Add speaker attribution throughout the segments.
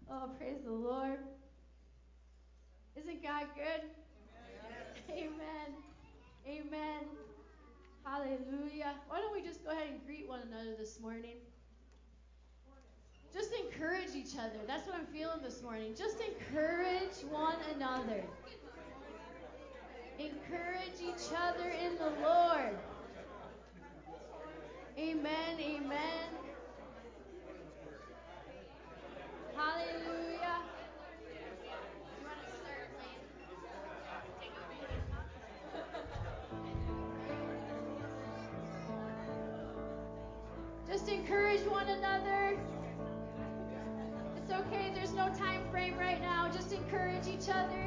Speaker 1: Oh, praise the Lord. Isn't God good? Amen. Amen. Hallelujah. Why don't we just go ahead and greet one another this morning? Just encourage each other. That's what I'm feeling this morning. Just encourage one another. Encourage each other in the Lord. Amen. Amen. Hallelujah. You want to start, please? Just encourage one another. It's okay. There's no time frame right now. Just encourage each other.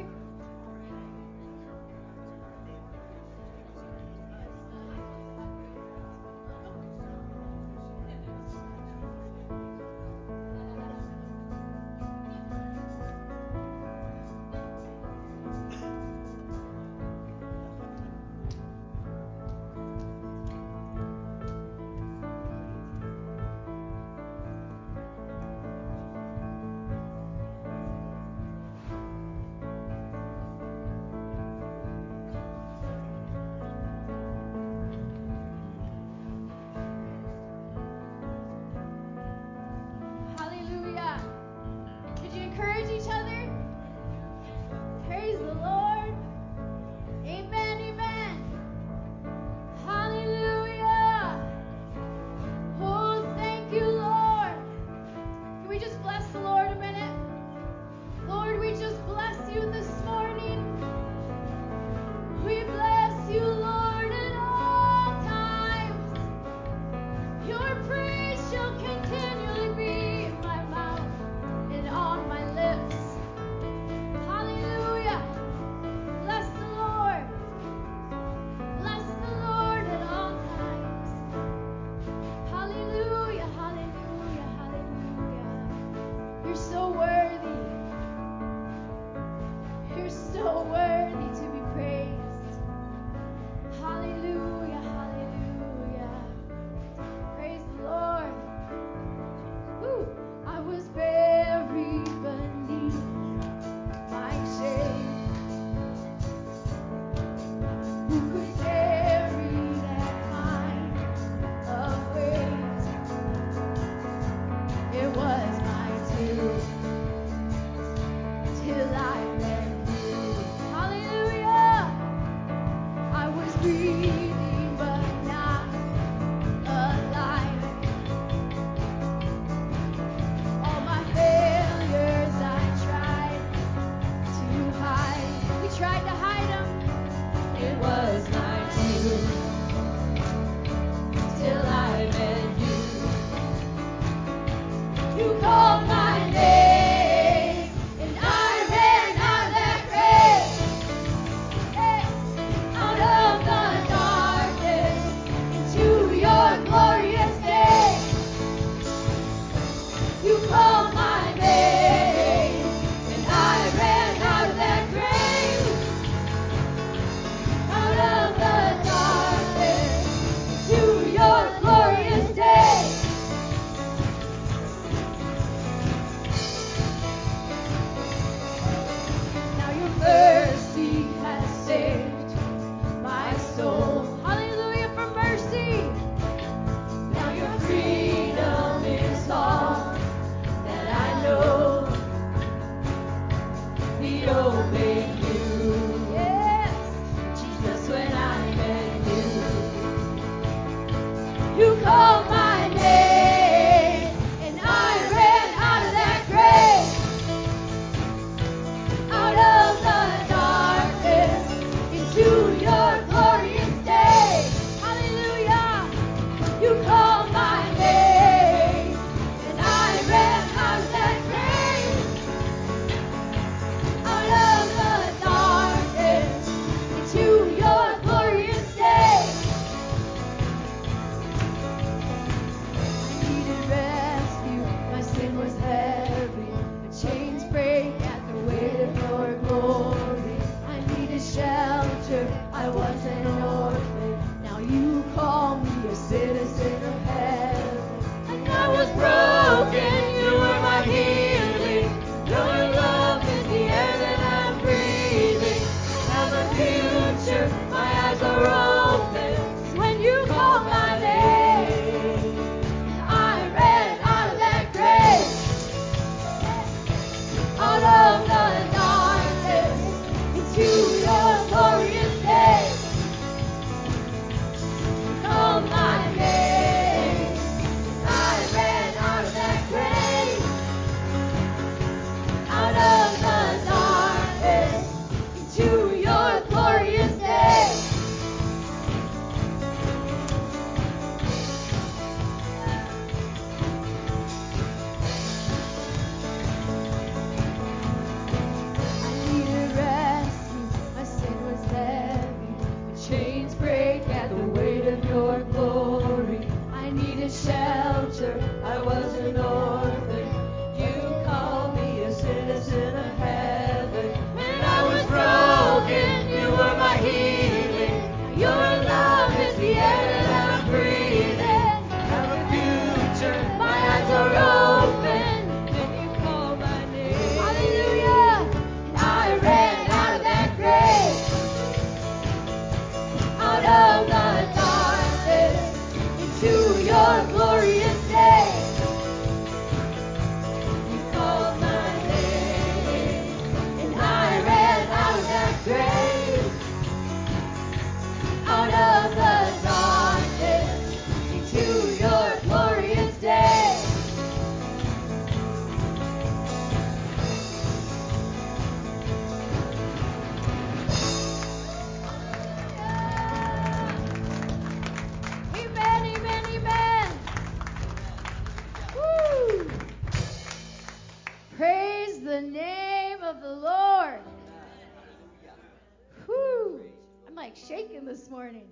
Speaker 1: morning.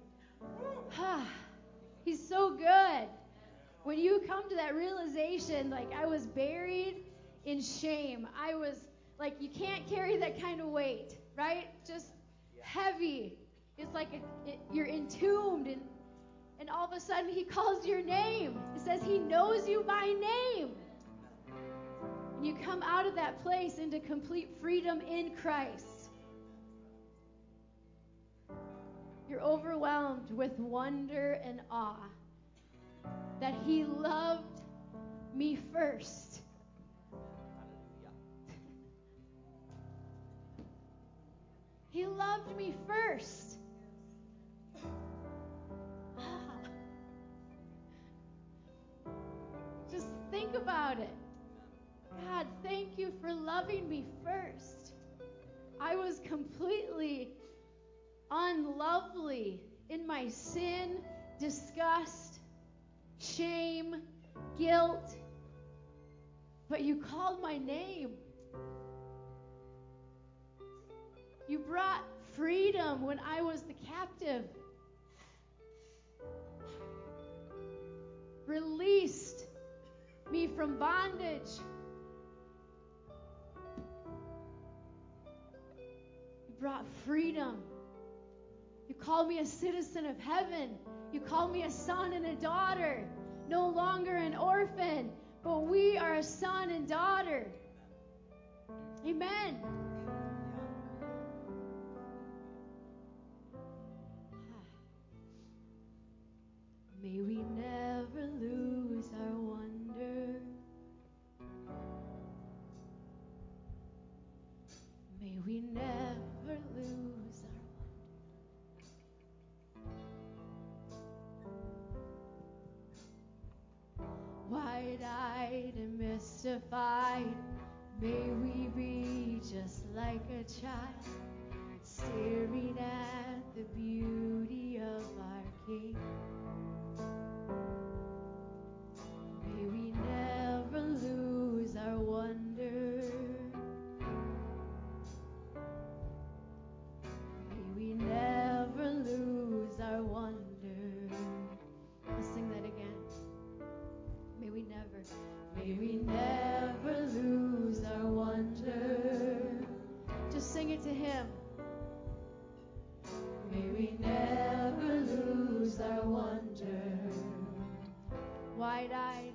Speaker 1: He's so good. When you come to that realization, like I was buried in shame. I was like, you can't carry that kind of weight, right? Just heavy. It's like you're entombed, and all of a sudden he calls your name. It says he knows you by name. And you come out of that place into complete freedom in Christ. You're overwhelmed with wonder and awe that he loved me first. He loved me first. Just think about it. God, thank you for loving me first. I was completely unlovely in my sin, disgust, shame, guilt, but you called my name. You brought freedom when I was the captive. Released me from bondage. You brought freedom. You called me a citizen of heaven. You called me a son and a daughter. No longer an orphan, but we are a son and daughter. Amen. May we never lose our wonder. May we never lose our wonder. Wide-eyed and mystified, may we be just like a child, staring at the beauty of our King. May we never lose our wonder. May we never lose our wonder. Let's sing that again. May we never lose our wonder. Just sing it to him. May we never lose our wonder. Wide-eyed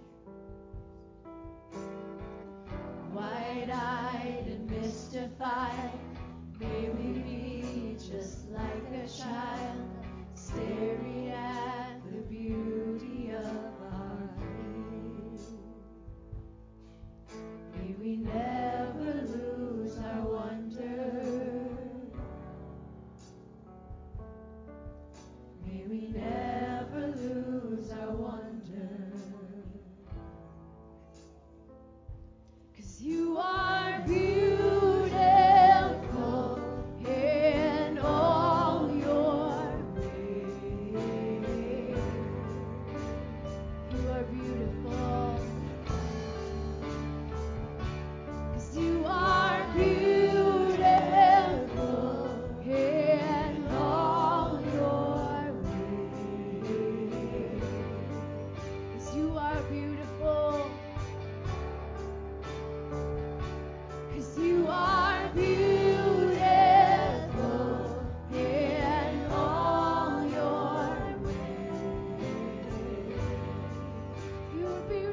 Speaker 1: and mystified, may we be just like a child, staring at the beauty of our King. May we never lose our wonder. May we never lose our wonder. 'Cause you are beautiful in all your ways. You are beautiful. 'Cause you are beautiful in all your ways. 'Cause you are beautiful. 'Cause you are beautiful in all your ways. You are beautiful.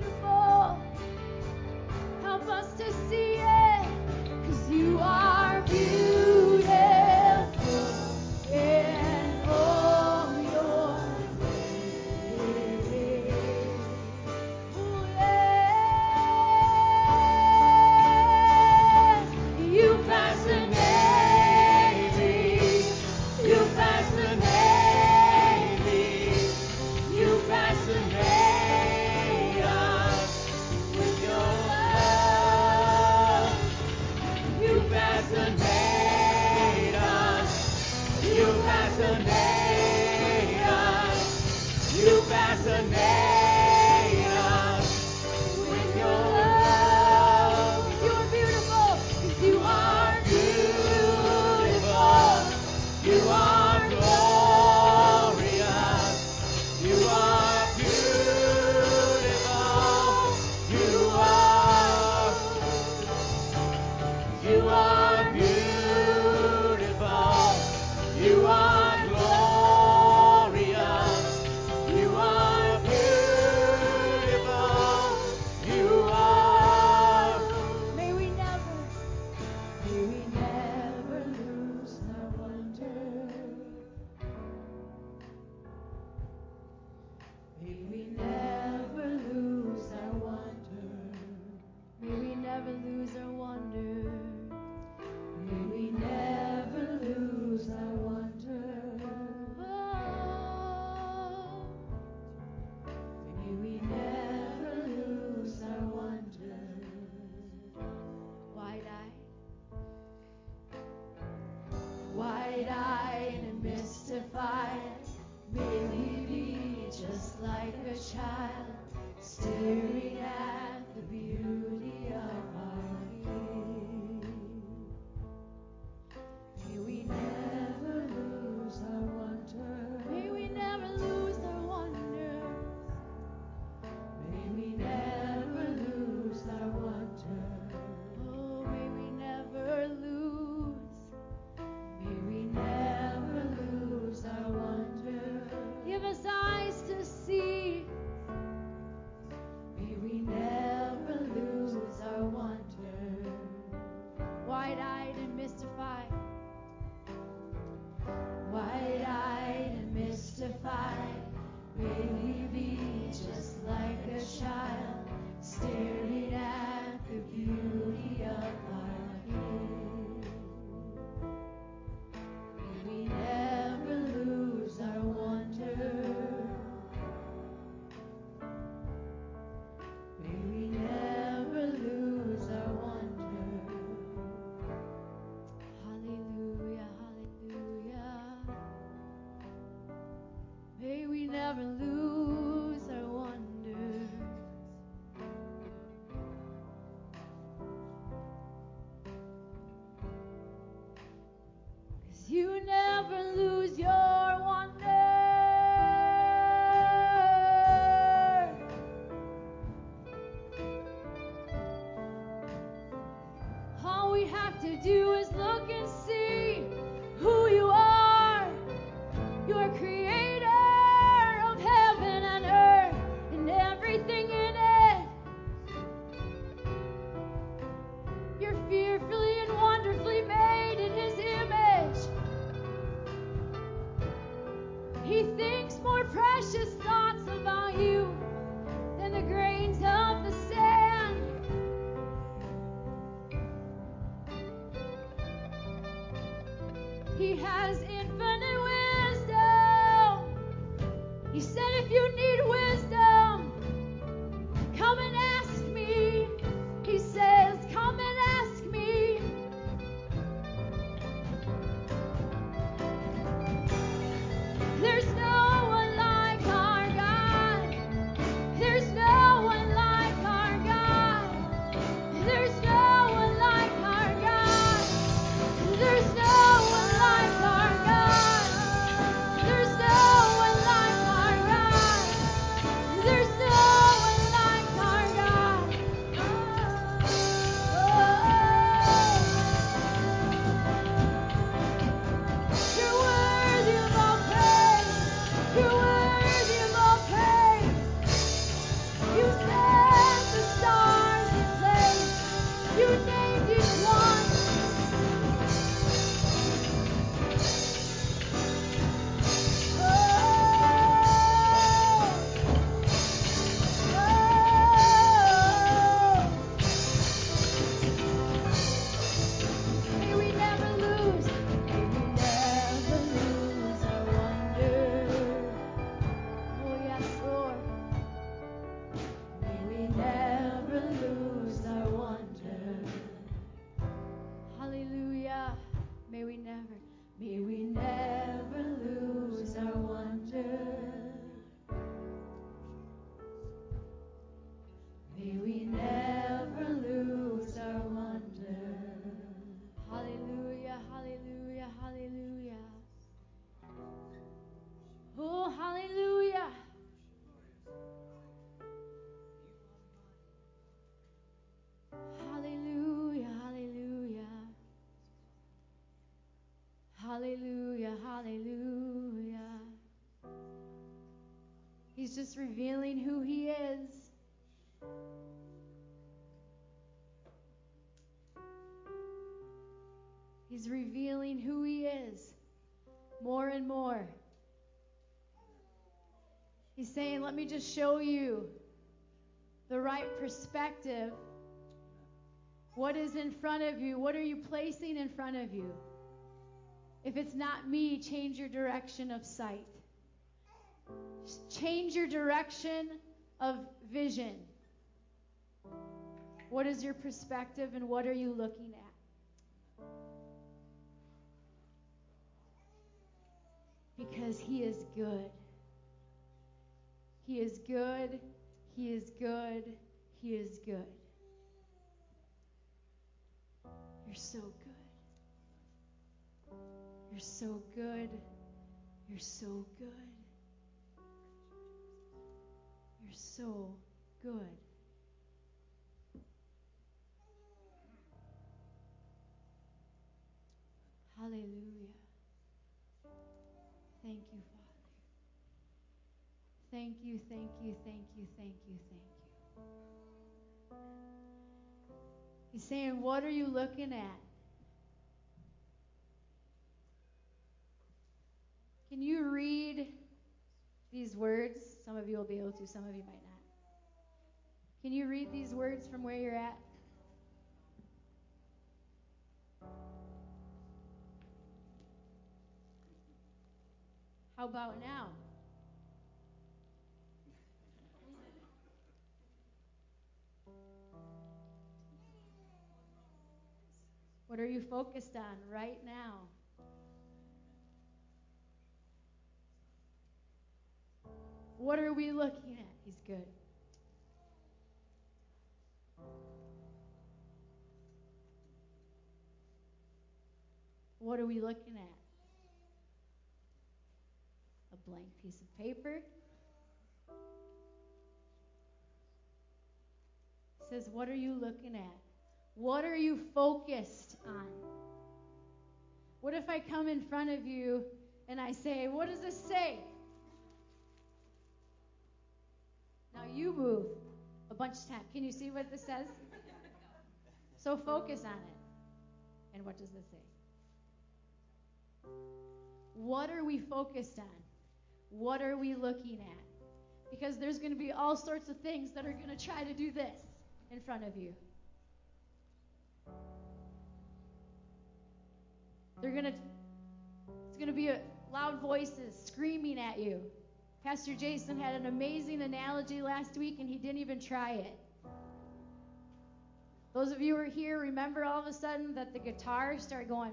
Speaker 1: to do is look and see who you are. You're creator of heaven and earth and everything in it. You're fearfully and wonderfully made in His image. He thinks more precious thoughts about you than the grains of the sand. He has infinite wisdom. He said, if you need wisdom, come and ask me. He says, come and ask me. There's no one like our God. There's no one like our God. There's no one like our God. There's no one like our God. There's no one like our God. There's no one like our God. You're worthy of all praise. You're worthy of all praise. You set the stars in place. You named each one. Oh, may we never lose. May we never lose our wonder. Oh, yes, Lord. May we never lose our wonder. Hallelujah. May we never lose our wonder. May we never lose our wonder. Hallelujah, hallelujah, hallelujah. Oh, hallelujah. Hallelujah, hallelujah. Hallelujah, hallelujah. He's just revealing who He is. He's revealing who He is more and more. He's saying, let me just show you the right perspective. What is in front of you? What are you placing in front of you? If it's not me, change your direction of sight. Change your direction of vision. What is your perspective and what are you looking at? Because He is good. He is good. He is good. He is good. You're so good. You're so good. You're so good. You're so good. Hallelujah. Thank you, Father. Thank you, thank you, thank you, thank you, thank you. He's saying, what are you looking at? Can you read these words? Some of you will be able to, some of you might not. Can you read these words from where you're at? How about now? What are you focused on right now? What are we looking at? He's good. What are we looking at? A blank piece of paper? It says, what are you looking at? What are you focused on? What if I come in front of you and I say, what does this say? Now you move a bunch of times. Can you see what this says? So focus on it. And what does this say? What are we focused on? What are we looking at? Because there's going to be all sorts of things that are going to try to do this in front of you. It's going to be loud voices screaming at you. Pastor Jason had an amazing analogy last week, and he didn't even try it. Those of you who are here, remember all of a sudden that the guitar started going,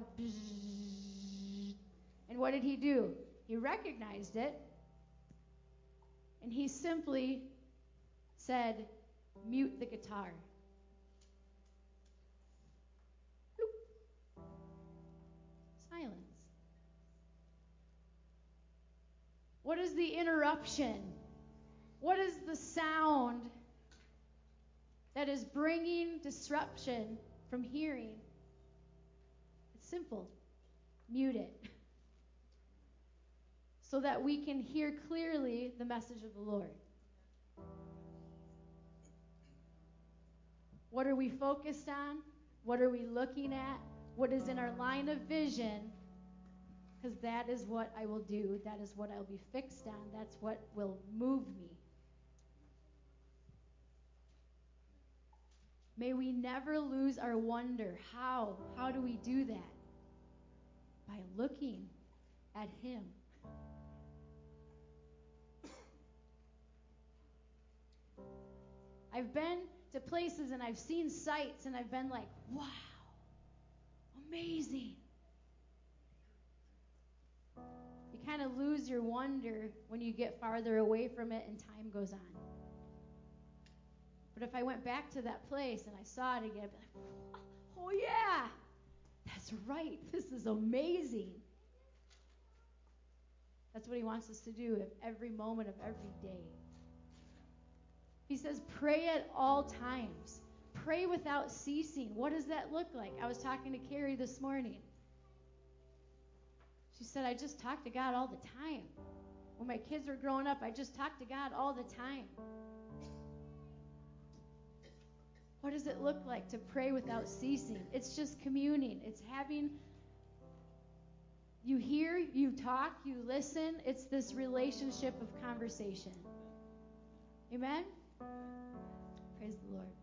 Speaker 1: and what did he do? He recognized it, and he simply said, mute the guitar. Bloop. Silence. What is the interruption? What is the sound that is bringing disruption from hearing? It's simple. Mute it. So that we can hear clearly the message of the Lord. What are we focused on? What are we looking at? What is in our line of vision? Because that is what I will do. That is what I'll be fixed on. That's what will move me. May we never lose our wonder. How? How do we do that? By looking at Him. I've been to places and I've seen sights and I've been like, wow, amazing. You kind of lose your wonder when you get farther away from it and time goes on. But if I went back to that place and I saw it again, I'd be like, oh yeah, that's right, this is amazing. That's what He wants us to do at every moment of every day. He says, pray at all times. Pray without ceasing. What does that look like? I was talking to Carrie this morning. She said, I just talk to God all the time. When my kids were growing up, I just talked to God all the time. What does it look like to pray without ceasing? It's just communing. It's having, you hear, you talk, you listen. It's this relationship of conversation. Amen? Praise the Lord.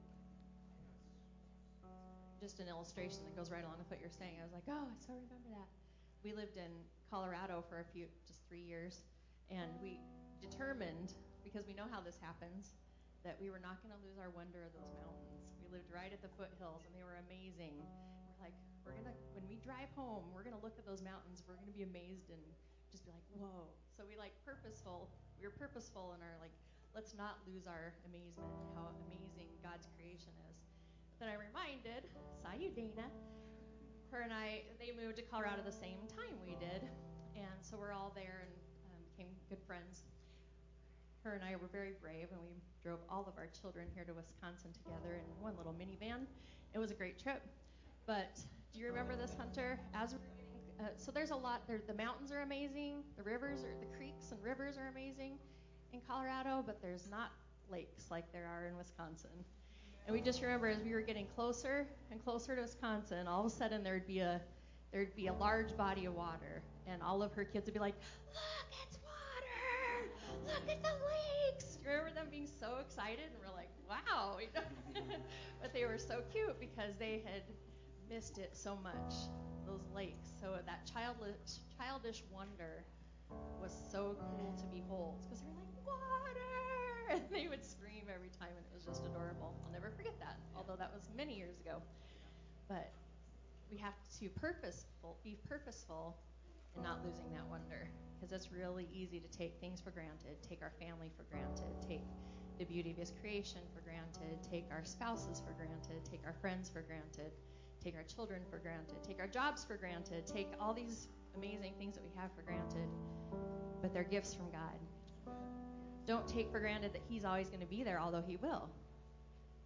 Speaker 2: Just an illustration that goes right along with what you're saying. I was like, oh, I so remember that. We lived in Colorado for just 3 years, and we determined, because we know how this happens, that we were not going to lose our wonder of those mountains. We lived right at the foothills, and they were amazing. We're like, when we drive home, we're going to look at those mountains. We're going to be amazed and just be like, whoa. So we were purposeful in our, like, let's not lose our amazement, how amazing God's creation is. But then I reminded, saw you, Dana. Her and I, they moved to Colorado the same time we did, and so we're all there and became good friends. Her and I were very brave, and we drove all of our children here to Wisconsin together in one little minivan. It was a great trip. But do you remember this, Hunter? So there's a lot. The mountains are amazing. The creeks and rivers are amazing in Colorado, but there's not lakes like there are in Wisconsin. And we just remember as we were getting closer and closer to Wisconsin, all of a sudden there'd be a large body of water, and all of her kids would be like, "Look, it's water! Look at the lakes!" Do you remember them being so excited? And we're like, "Wow!" But they were so cute because they had missed it so much, those lakes. So that childish wonder was so cool to behold because they were like, "Water!" And they would scream every time, and it was just adorable. I'll never forget that, although that was many years ago. But we have to be purposeful in not losing that wonder, because it's really easy to take things for granted, take our family for granted, take the beauty of His creation for granted, take our spouses for granted, take our friends for granted, take our children for granted, take our jobs for granted, take all these amazing things that we have for granted, but they're gifts from God. Don't take for granted that He's always going to be there, although He will.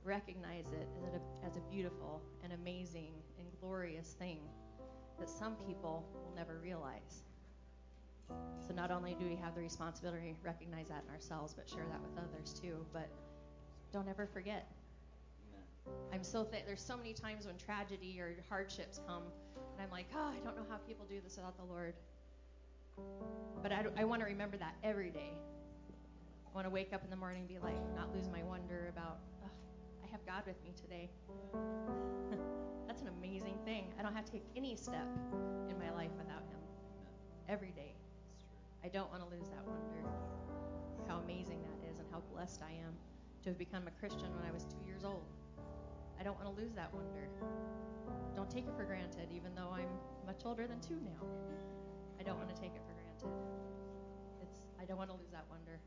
Speaker 2: recognize it as a beautiful and amazing and glorious thing that some people will never realize. So not only do we have the responsibility to recognize that in ourselves, but share that with others too. But don't ever forget. I'm so there's so many times when tragedy or hardships come, and I'm like, I don't know how people do this without the Lord. But I want to remember that every day. I want to wake up in the morning and be like, not lose my wonder about, I have God with me today. That's an amazing thing. I don't have to take any step in my life without him. Every day. I don't want to lose that wonder. How amazing that is and how blessed I am to have become a Christian when I was 2 years old. I don't want to lose that wonder. Don't take it for granted, even though I'm much older than 2 now. I don't want to take it for granted. I don't want to lose that wonder.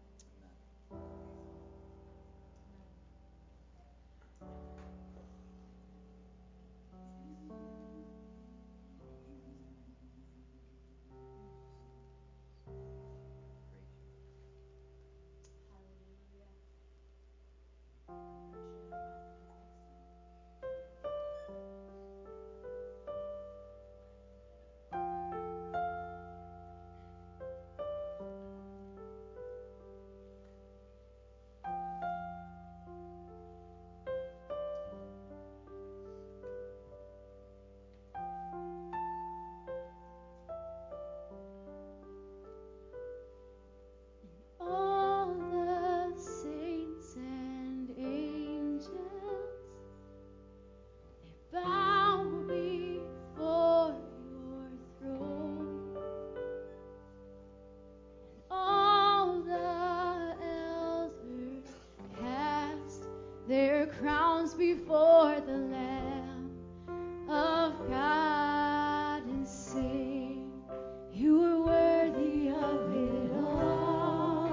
Speaker 1: Before the Lamb of God and sing, you are worthy of it all.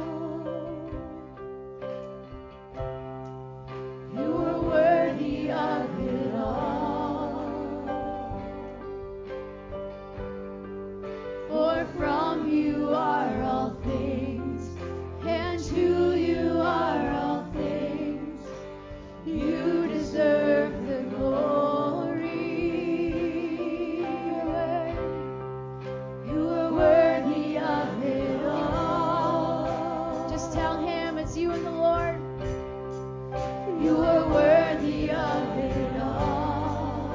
Speaker 1: You are worthy of it all. For from you are all things, and to you are all things. You deserve the glory. You are worthy of it all. Just tell him it's you and the Lord. You are worthy of it all.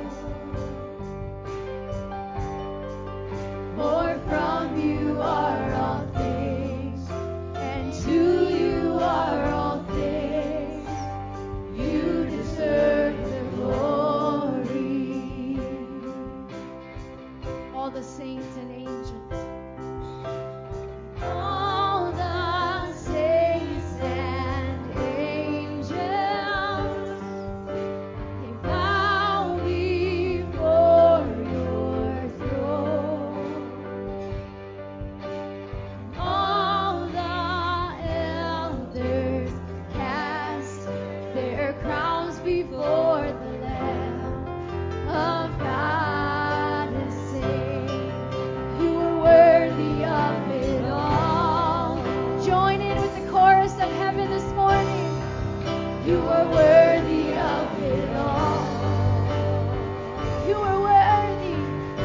Speaker 1: For from you are all things, and to you are all things. You deserve the glory. All the saints and angels. All the saints and angels, they bow before your throne. All the elders cast their crowns before the Lamb of God and sing, you are worthy of it all. Join in with the chorus of heaven this morning. You are worthy of it all. You are worthy.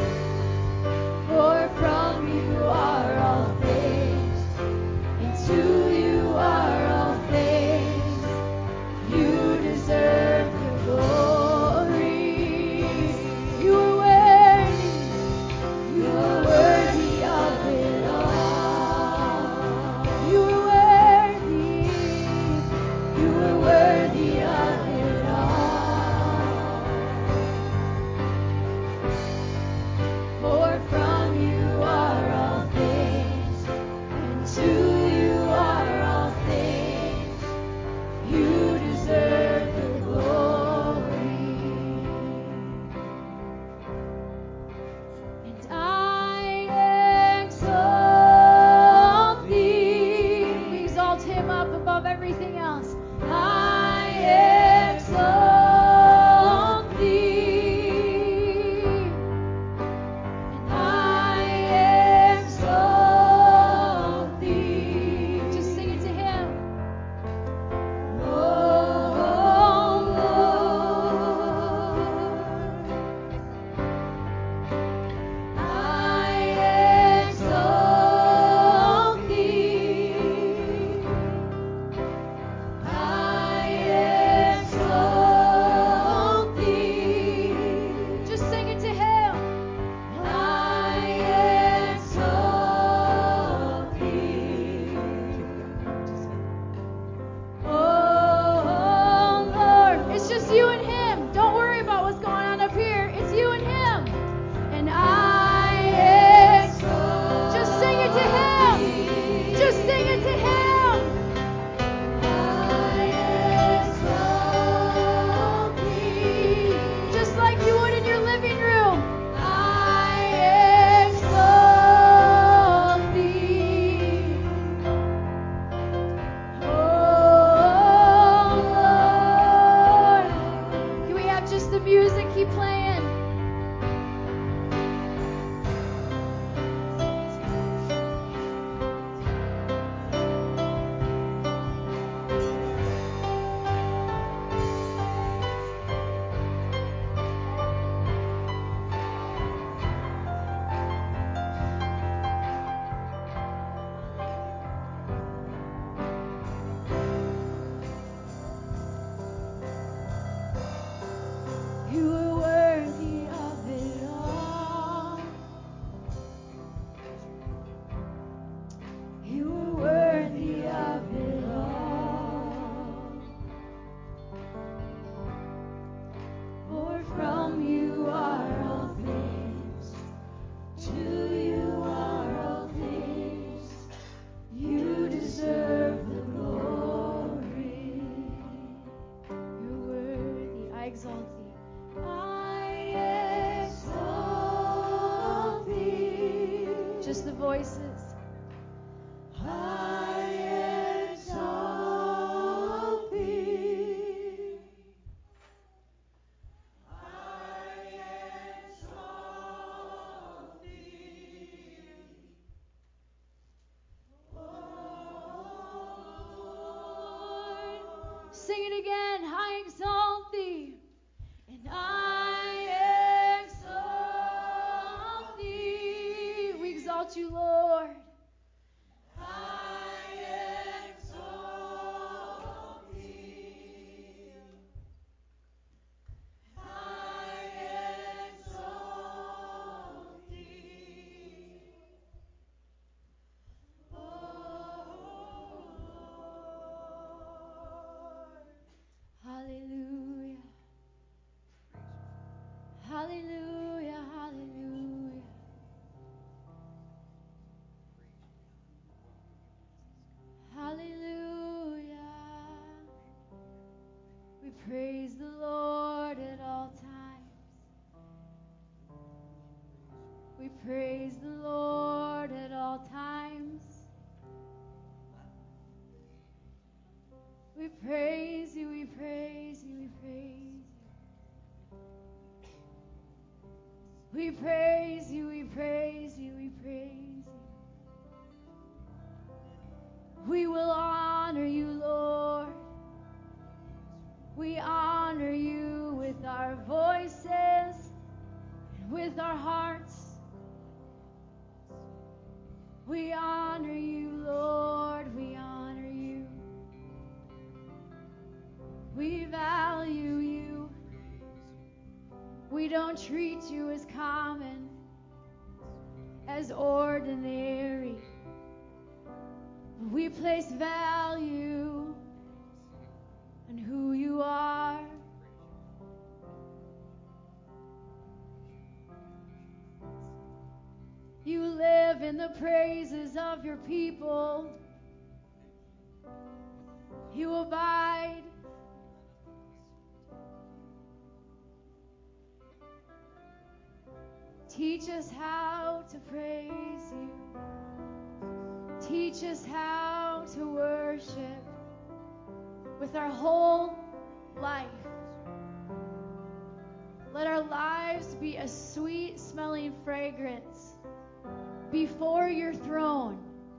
Speaker 1: For from you are all things, and to you are all things. You deserve the glory. You are worthy. You are worthy of it all. You are worthy. You are worthy of it all. exalt thee. I exalt thee. Just the voices. I exalt thee. I exalt thee. Lord. Sing it again. I exalt thee. And I exalt thee. We exalt you, Lord. I exalt thee. I exalt thee. Oh Lord. Hallelujah. Hallelujah. Hallelujah. Hallelujah. We praise the Lord at all times. We praise the Lord at all times. We praise you, we praise you, we praise you. We praise you, we praise you, we praise you. We will honor you, Lord. We honor you with our voices and with our hearts. We honor you, Lord. We honor you. We value you. We don't treat you as common, as ordinary. We place value on who you are. You live in the praises of your people. You abide. Teach us how to praise you. Teach us how to worship with our whole life. Let our lives be a sweet-smelling fragrance before your throne.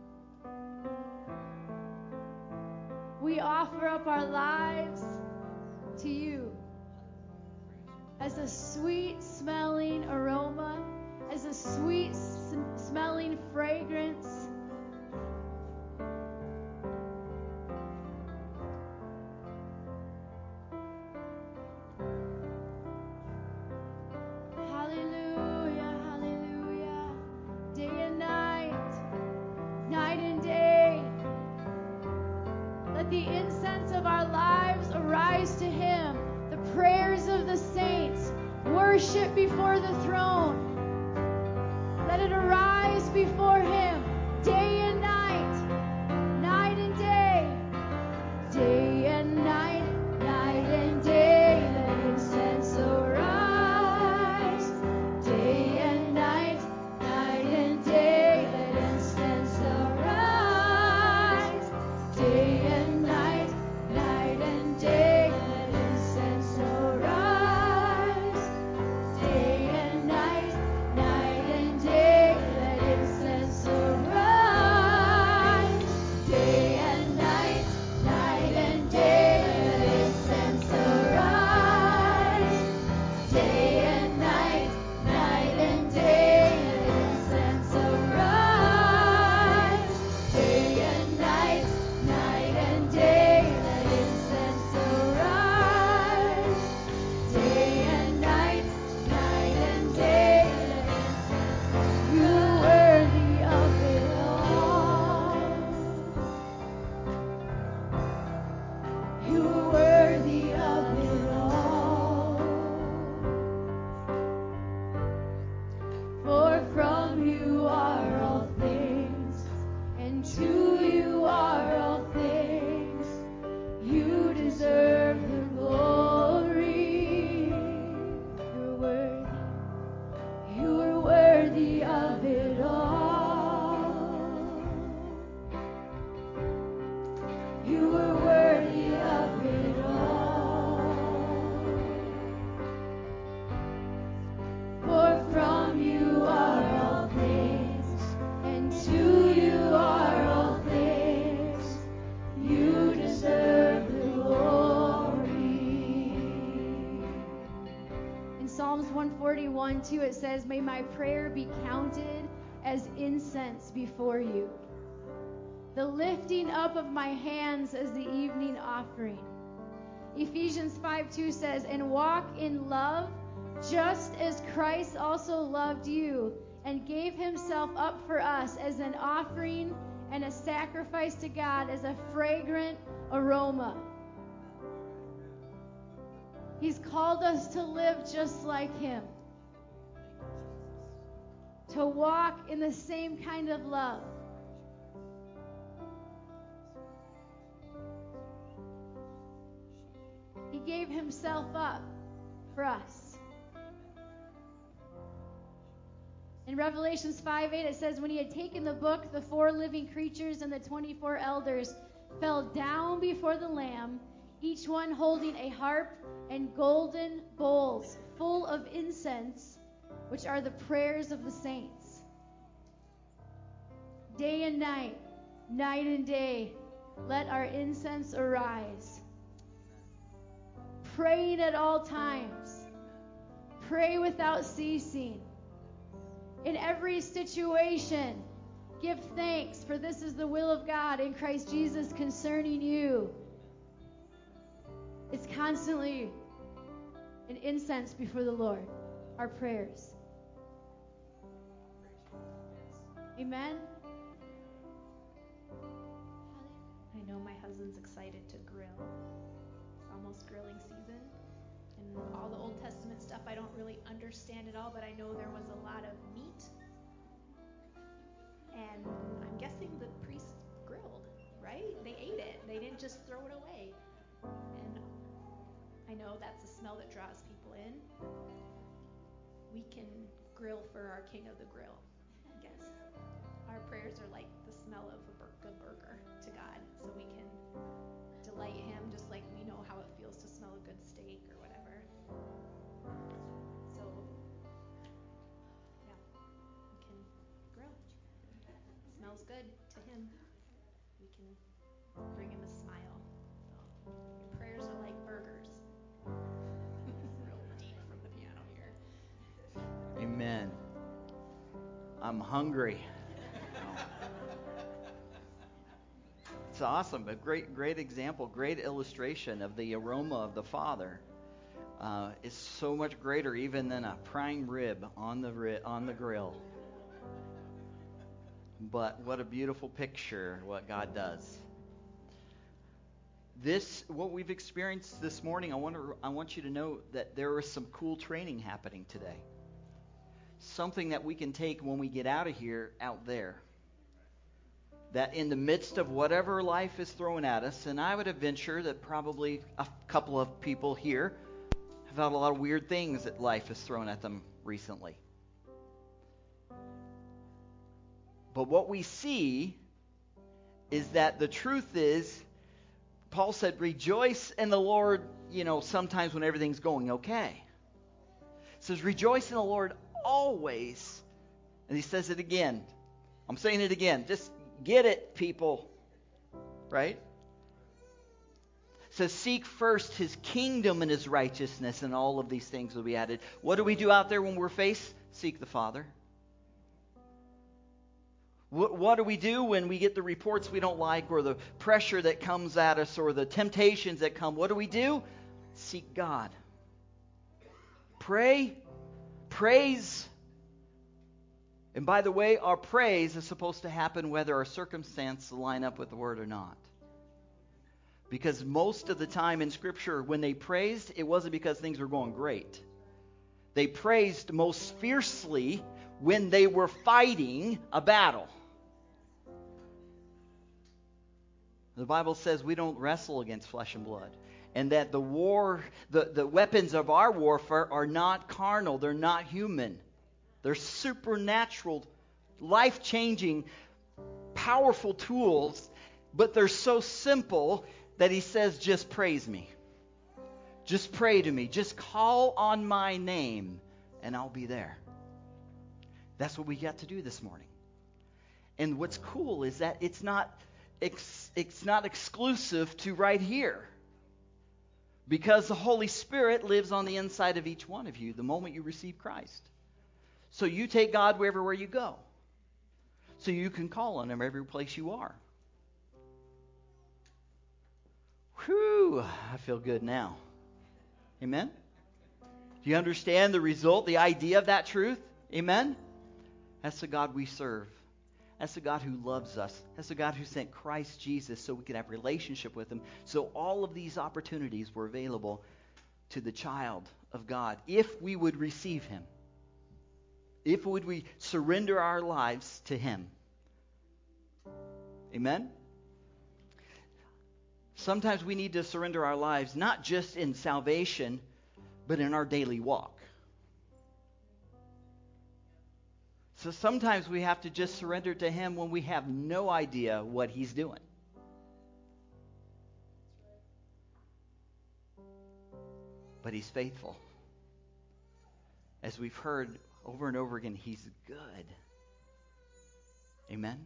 Speaker 1: We offer up our lives to you as a sweet-smelling aroma, as a sweet-smelling fragrance. Hallelujah, hallelujah. Day and night, night and day. Let the incense of our lives arise to Him. The prayers of the saints worship before the throne. Let it arise before Him day and night, night and day, day and night, night and day. Let incense arise day and night, night and day. Let incense arise day and night, night and day. Let incense arise day and night, night and day. Let incense arise. Psalms 141:2, it says, "May my prayer be counted as incense before you, the lifting up of my hands as the evening offering." Ephesians 5:2 says, "And walk in love, just as Christ also loved you and gave himself up for us as an offering and a sacrifice to God as a fragrant aroma." He's called us to live just like him, to walk in the same kind of love. He gave himself up for us. In Revelations 5:8 it says, "When he had taken the book, the 4 living creatures and the 24 elders fell down before the Lamb, each one holding a harp and golden bowls full of incense, which are the prayers of the saints. Day and night, night and day, let our incense arise." Praying at all times. Pray without ceasing. In every situation, give thanks, for this is the will of God in Christ Jesus concerning you. It's constantly an incense before the Lord, our prayers. Amen?
Speaker 3: I know my husband's excited to grill. It's almost grilling season. And all the Old Testament stuff, I don't really understand it all, but I know there was a lot of meat. And I'm guessing the priests grilled, right? They ate it. They didn't just throw it away. And I know that's a smell that draws people in. We can grill for our King of the Grill, I guess. Our prayers are like the smell of a good burger to God, so we can delight him just like we know how it feels to smell a good steak or whatever. So, yeah, we can grill. It smells good to him. We can bring him a smile. So, your prayers are like burgers. Real deep from the piano here.
Speaker 4: Amen. I'm hungry. It's awesome. A great example, great illustration of the aroma of the Father. Is so much greater even than a prime rib on the grill. But what a beautiful picture what God does. What we've experienced this morning, I want you to know that there is some cool training happening today. Something that we can take when we get out of here, out there. That in the midst of whatever life is throwing at us, and I would venture that probably a couple of people here have had a lot of weird things that life has thrown at them recently. But what we see is that the truth is, Paul said, rejoice in the Lord, sometimes when everything's going okay. It says, rejoice in the Lord always. And he says it again. I'm saying it again. Just get it, people. Right? It says, seek first his kingdom and his righteousness, and all of these things will be added. What do we do out there when we're faced? Seek the Father. What do we do when we get the reports we don't like, or the pressure that comes at us, or the temptations that come? What do we do? Seek God. Pray. Praise. And by the way, our praise is supposed to happen whether our circumstances line up with the Word or not. Because most of the time in Scripture, when they praised, it wasn't because things were going great. They praised most fiercely when they were fighting a battle. The Bible says we don't wrestle against flesh and blood. And that the weapons of our warfare are not carnal. They're not human. They're supernatural, life-changing, powerful tools. But they're so simple that he says, just praise me. Just pray to me. Just call on my name and I'll be there. That's what we got to do this morning. And what's cool is that it's not exclusive to right here. Because the Holy Spirit lives on the inside of each one of you the moment you receive Christ. So you take God wherever you go. So you can call on Him every place you are. Whew, I feel good now. Amen? Do you understand the result, the idea of that truth? Amen? That's the God we serve. That's the God who loves us. That's the God who sent Christ Jesus so we could have relationship with Him. So all of these opportunities were available to the child of God if we would receive Him. If would we surrender our lives to Him. Amen? Sometimes we need to surrender our lives not just in salvation, but in our daily walk. So sometimes we have to just surrender to Him when we have no idea what He's doing. But He's faithful. As we've heard over and over again, He's good. Amen?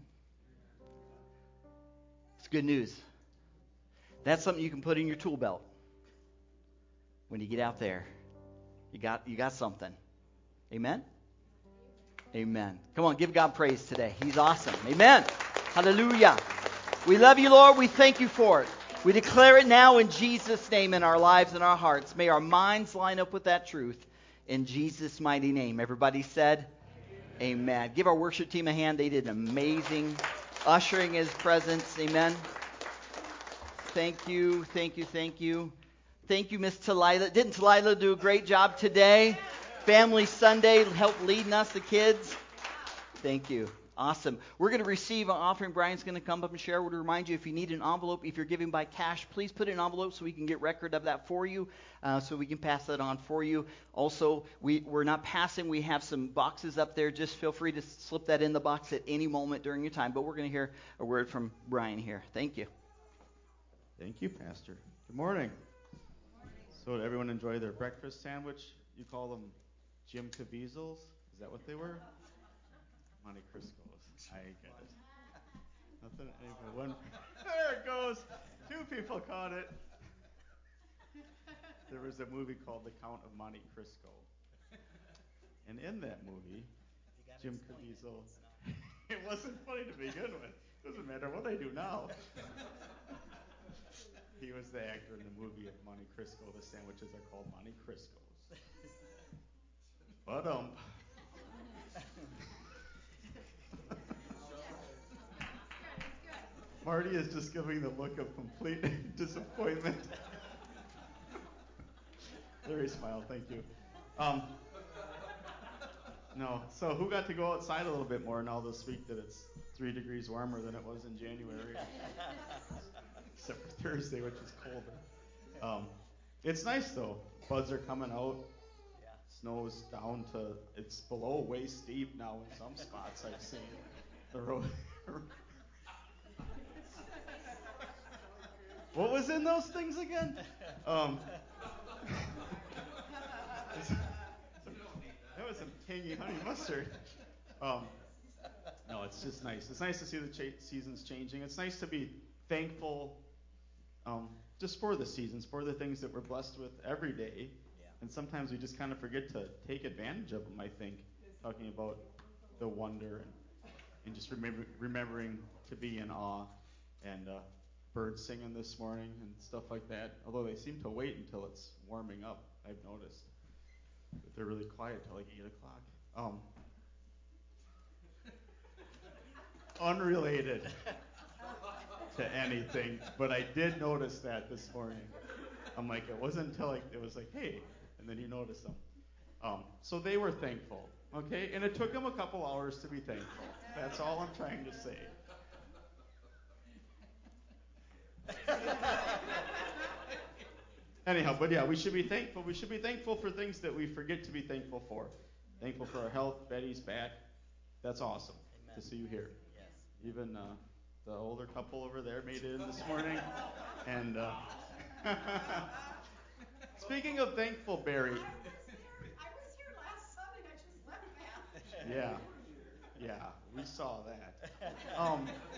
Speaker 4: It's good news. That's something you can put in your tool belt. When you get out there, you got something. Amen? Amen. Come on, give God praise today. He's awesome. Amen. Hallelujah. We love you, Lord. We thank you for it. We declare it now in Jesus' name in our lives and our hearts. May our minds line up with that truth in Jesus' mighty name. Everybody said, amen. Give our worship team a hand. They did an amazing ushering His presence. Amen. Thank you, thank you, thank you. Thank you, Miss Talila. Didn't Talila do a great job today? Family Sunday, help leading us, the kids. Thank you. Awesome. We're going to receive an offering. Brian's going to come up and share. I would remind you, if you need an envelope, if you're giving by cash, please put in an envelope so we can get record of that for you, so we can pass that on for you. Also, we're not passing. We have some boxes up there. Just feel free to slip that in the box at any moment during your time. But we're going to hear a word from Brian here. Thank you.
Speaker 5: Thank you, Pastor. Good morning. So did everyone enjoy their breakfast sandwich? You call them Jim Caviezel's? Is that what they were? Monte Cristo's. I get it. Nothing. One. There it goes. Two people caught it. There was a movie called The Count of Monte Cristo. And in that movie, Jim Caviezel, it wasn't funny to begin with. Doesn't matter what I do now. He was the actor in the movie of Monte Cristo. The sandwiches are called Monte Cristos. But Marty is just giving the look of complete disappointment. There he smiled. Thank you. No. So who got to go outside a little bit more now this week that it's 3 degrees warmer than it was in January? Except for Thursday, which is colder. It's nice, though. Buds are coming out.
Speaker 4: Yeah.
Speaker 5: Snow's down to, it's below waist deep now in some spots I've seen. The road. What was in those things again? That was some tangy honey mustard. No, it's just nice. It's nice to see the seasons changing. It's nice to be thankful just for the seasons, for the things that we're blessed with every day.
Speaker 4: Yeah.
Speaker 5: And sometimes we just kind of forget to take advantage of them, I think, talking about the wonder and just remembering to be in awe. And birds singing this morning and stuff like that, although they seem to wait until it's warming up, I've noticed. But they're really quiet till like 8 o'clock. Unrelated to anything, but I did notice that this morning. I'm like, it wasn't until it was like, hey, and then you notice them. So they were thankful, okay? And it took them a couple hours to be thankful. That's all I'm trying to say. Anyhow, but yeah, we should be thankful. We should be thankful for things that we forget to be thankful for. Thankful for our health. Betty's back. That's awesome. Amen. To see you here.
Speaker 4: Yes.
Speaker 5: Even the older couple over there made it in this morning. And speaking of thankful, Barry.
Speaker 6: I was here last Sunday. I just left that.
Speaker 5: Yeah, we saw that.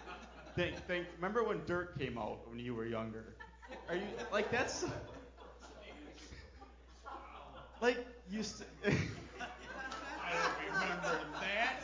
Speaker 5: Remember when Dirt came out when you were younger? Are you like that's? Like, used to. I don't remember that.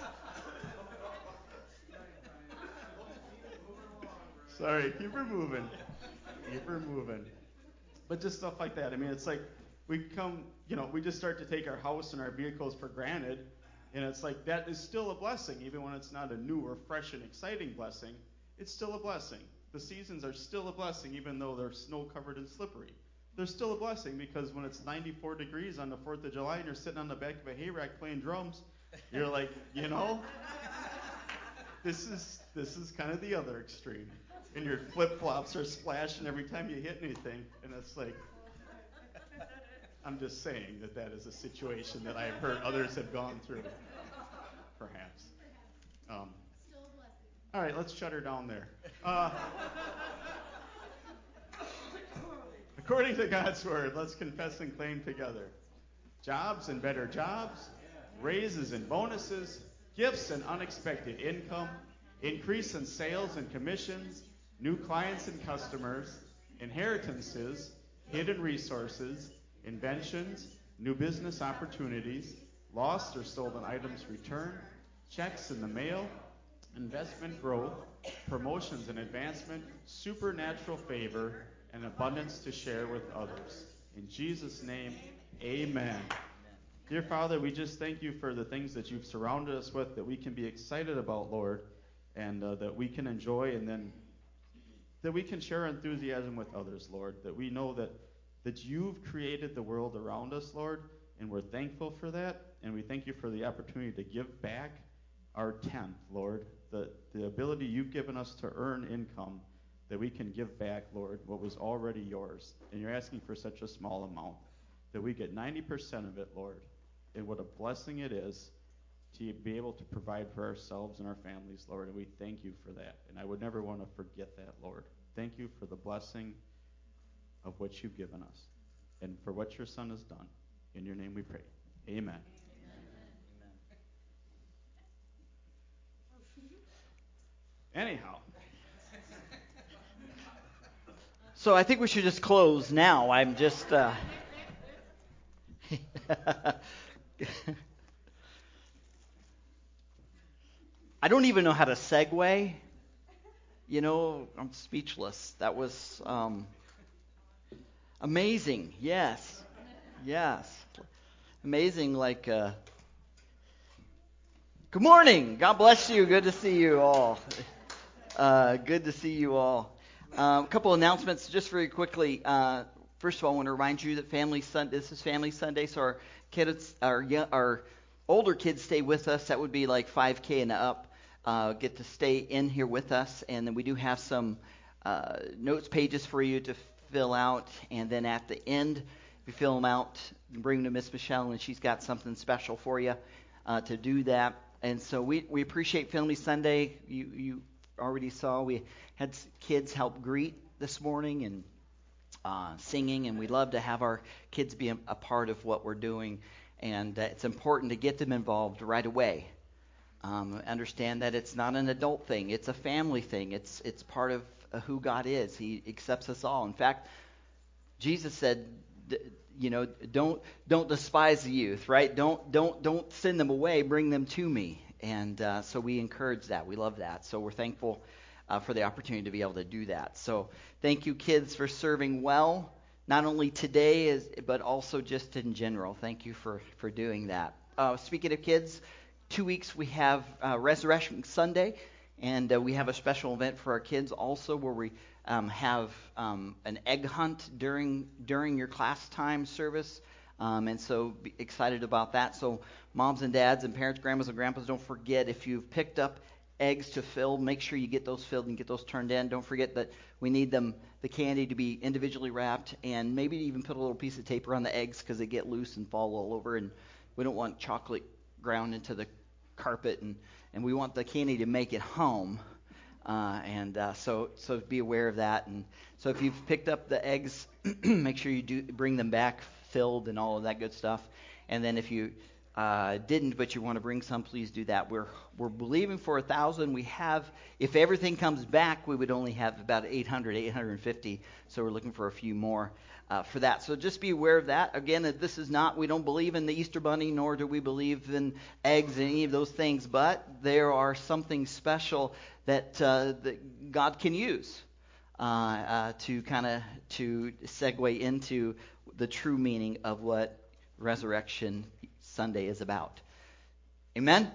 Speaker 5: Sorry, keep her moving. Keep her moving. But just stuff like that. I mean, it's like we come, we just start to take our house and our vehicles for granted. And it's like that is still a blessing, even when it's not a new or fresh and exciting blessing. It's still a blessing. The seasons are still a blessing, even though they're snow-covered and slippery. They're still a blessing because when it's 94 degrees on the 4th of July and you're sitting on the back of a hayrack playing drums, you're like, this is kind of the other extreme. And your flip-flops are splashing every time you hit anything. And it's like, I'm just saying that is a situation that I've heard others have gone through, perhaps.
Speaker 1: Still a blessing.
Speaker 5: All right, let's shut her down there. According to God's word, let's confess and claim together. Jobs and better jobs, raises and bonuses, gifts and unexpected income, increase in sales and commissions, new clients and customers, inheritances, hidden resources, inventions, new business opportunities, lost or stolen items returned, checks in the mail, investment growth, promotions and advancement, supernatural favor, and abundance to share with others. In Jesus' name, amen. Dear Father, we just thank you for the things that you've surrounded us with that we can be excited about, Lord, and that we can enjoy, and then that we can share enthusiasm with others, Lord, that we know that you've created the world around us, Lord, and we're thankful for that, and we thank you for the opportunity to give back our tenth, Lord, the ability you've given us to earn income, that we can give back, Lord, what was already yours. And you're asking for such a small amount, that we get 90% of it, Lord. And what a blessing it is to be able to provide for ourselves and our families, Lord, and we thank you for that. And I would never want to forget that, Lord. Thank you for the blessing of what you've given us and for what your Son has done. In your name we pray. Amen. Anyhow.
Speaker 4: So I think we should just close now. I'm just... I don't even know how to segue. I'm speechless. That was amazing. Yes. Amazing, good morning. God bless you. Good to see you all. Good to see you all. A couple announcements just very quickly. First of all, I want to remind you that this is Family Sunday, so our kids, our older kids stay with us. That would be like 5K and up. Get to stay in here with us, and then we do have some notes pages for you to fill out, and then at the end, if you fill them out, bring them to Miss Michelle, and she's got something special for you to do that. And so we appreciate Family Sunday. You already saw we had kids help greet this morning and singing, and we love to have our kids be a part of what we're doing, and it's important to get them involved right away. Understand that it's not an adult thing; it's a family thing. It's part of who God is. He accepts us all. In fact, Jesus said, don't despise the youth, right? Don't send them away. Bring them to me. And so we encourage that. We love that. So we're thankful for the opportunity to be able to do that. So thank you, kids, for serving well, not only today but also just in general. Thank you for doing that. Speaking of kids, 2 weeks we have Resurrection Sunday, and we have a special event for our kids also where we have an egg hunt during your class time service. And so be excited about that. So moms and dads and parents, grandmas and grandpas, don't forget, if you've picked up eggs to fill, make sure you get those filled and get those turned in. Don't forget that we need the candy to be individually wrapped, and maybe even put a little piece of tape around the eggs because they get loose and fall all over, and we don't want chocolate ground into the carpet, and we want the candy to make it home. So be aware of that. And so if you've picked up the eggs, make sure you do bring them back filled and all of that good stuff. And then if you didn't, but you want to bring some, please do that. We're believing for 1,000. We have, if everything comes back, we would only have about 850. So we're looking for a few more. for that. So just be aware of that. Again, that this is not, we don't believe in the Easter Bunny, nor do we believe in eggs and any of those things, but there are something special that God can use to segue into the true meaning of what Resurrection Sunday is about. Amen?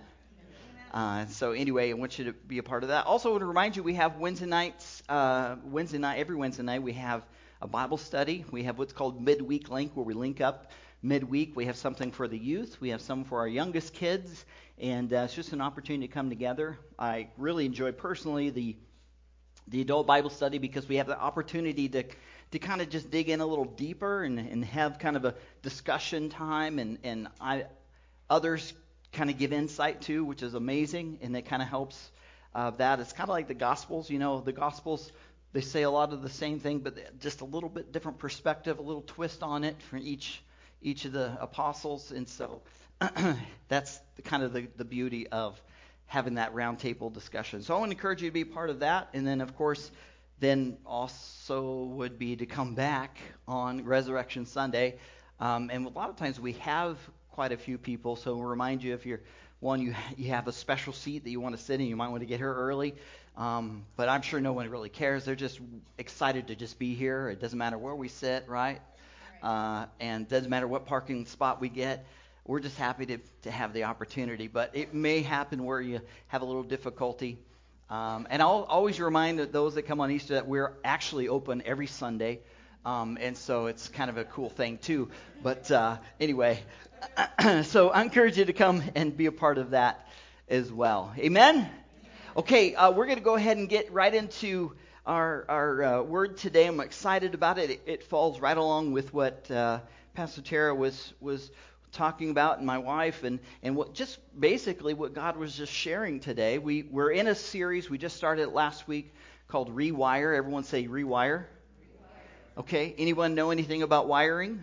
Speaker 4: So anyway, I want you to be a part of that. Also, I want to remind you, we have Wednesday nights. Every Wednesday night, we have a Bible study. We have what's called Midweek Link, where we link up midweek. We have something for the youth. We have some for our youngest kids. And it's just an opportunity to come together. I really enjoy personally the adult Bible study because we have the opportunity to kind of just dig in a little deeper and have kind of a discussion time. And others kind of give insight too, which is amazing. And it kind of helps that. It's kind of like the Gospels. You know, the Gospels, they say a lot of the same thing, but just a little bit different perspective, a little twist on it for each of the apostles. And so that's kind of the beauty of having that roundtable discussion. So I want to encourage you to be part of that. And then, of course, then also would be to come back on Resurrection Sunday. And a lot of times we have quite a few people. So we'll remind you, if you're one, you have a special seat that you want to sit in, you might want to get here early. But I'm sure no one really cares. They're just excited to just be here. It doesn't matter where we sit, right? And it doesn't matter what parking spot we get. We're just happy to have the opportunity. But it may happen where you have a little difficulty. And I'll always remind those that come on Easter that we're actually open every Sunday. And so it's kind of a cool thing too. But anyway, so I encourage you to come and be a part of that as well. Amen? Okay, we're going to go ahead and get right into our word today. I'm excited about it. It falls right along with what Pastor Tara was talking about, and my wife, and what just basically what God was just sharing today. We're in a series. We just started it last week called Rewire. Everyone say Rewire. Okay, anyone know anything about wiring?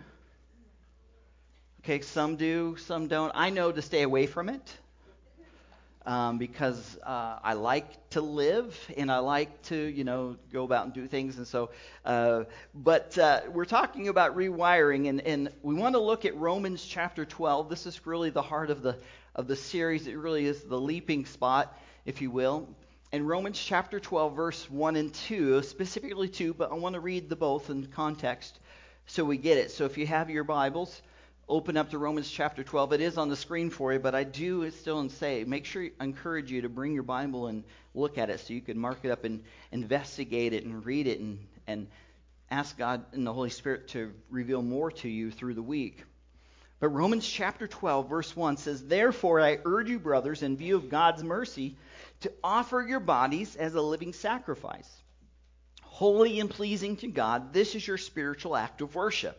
Speaker 4: Okay, some do, some don't. I know to stay away from it. Because I like to live and I like to, go about and do things. And so, but we're talking about rewiring, and we want to look at Romans chapter 12. This is really the heart of the series. It really is the leaping spot, if you will. In Romans chapter 12, verse 1 and 2, specifically 2, but I want to read the both in context so we get it. So if you have your Bibles, open up to Romans chapter 12. It is on the screen for you, but I do still say, make sure I encourage you to bring your Bible and look at it so you can mark it up and investigate it and read it and ask God and the Holy Spirit to reveal more to you through the week. But Romans chapter 12, verse 1 says, "Therefore I urge you, brothers, in view of God's mercy, to offer your bodies as a living sacrifice, holy and pleasing to God. This is your spiritual act of worship."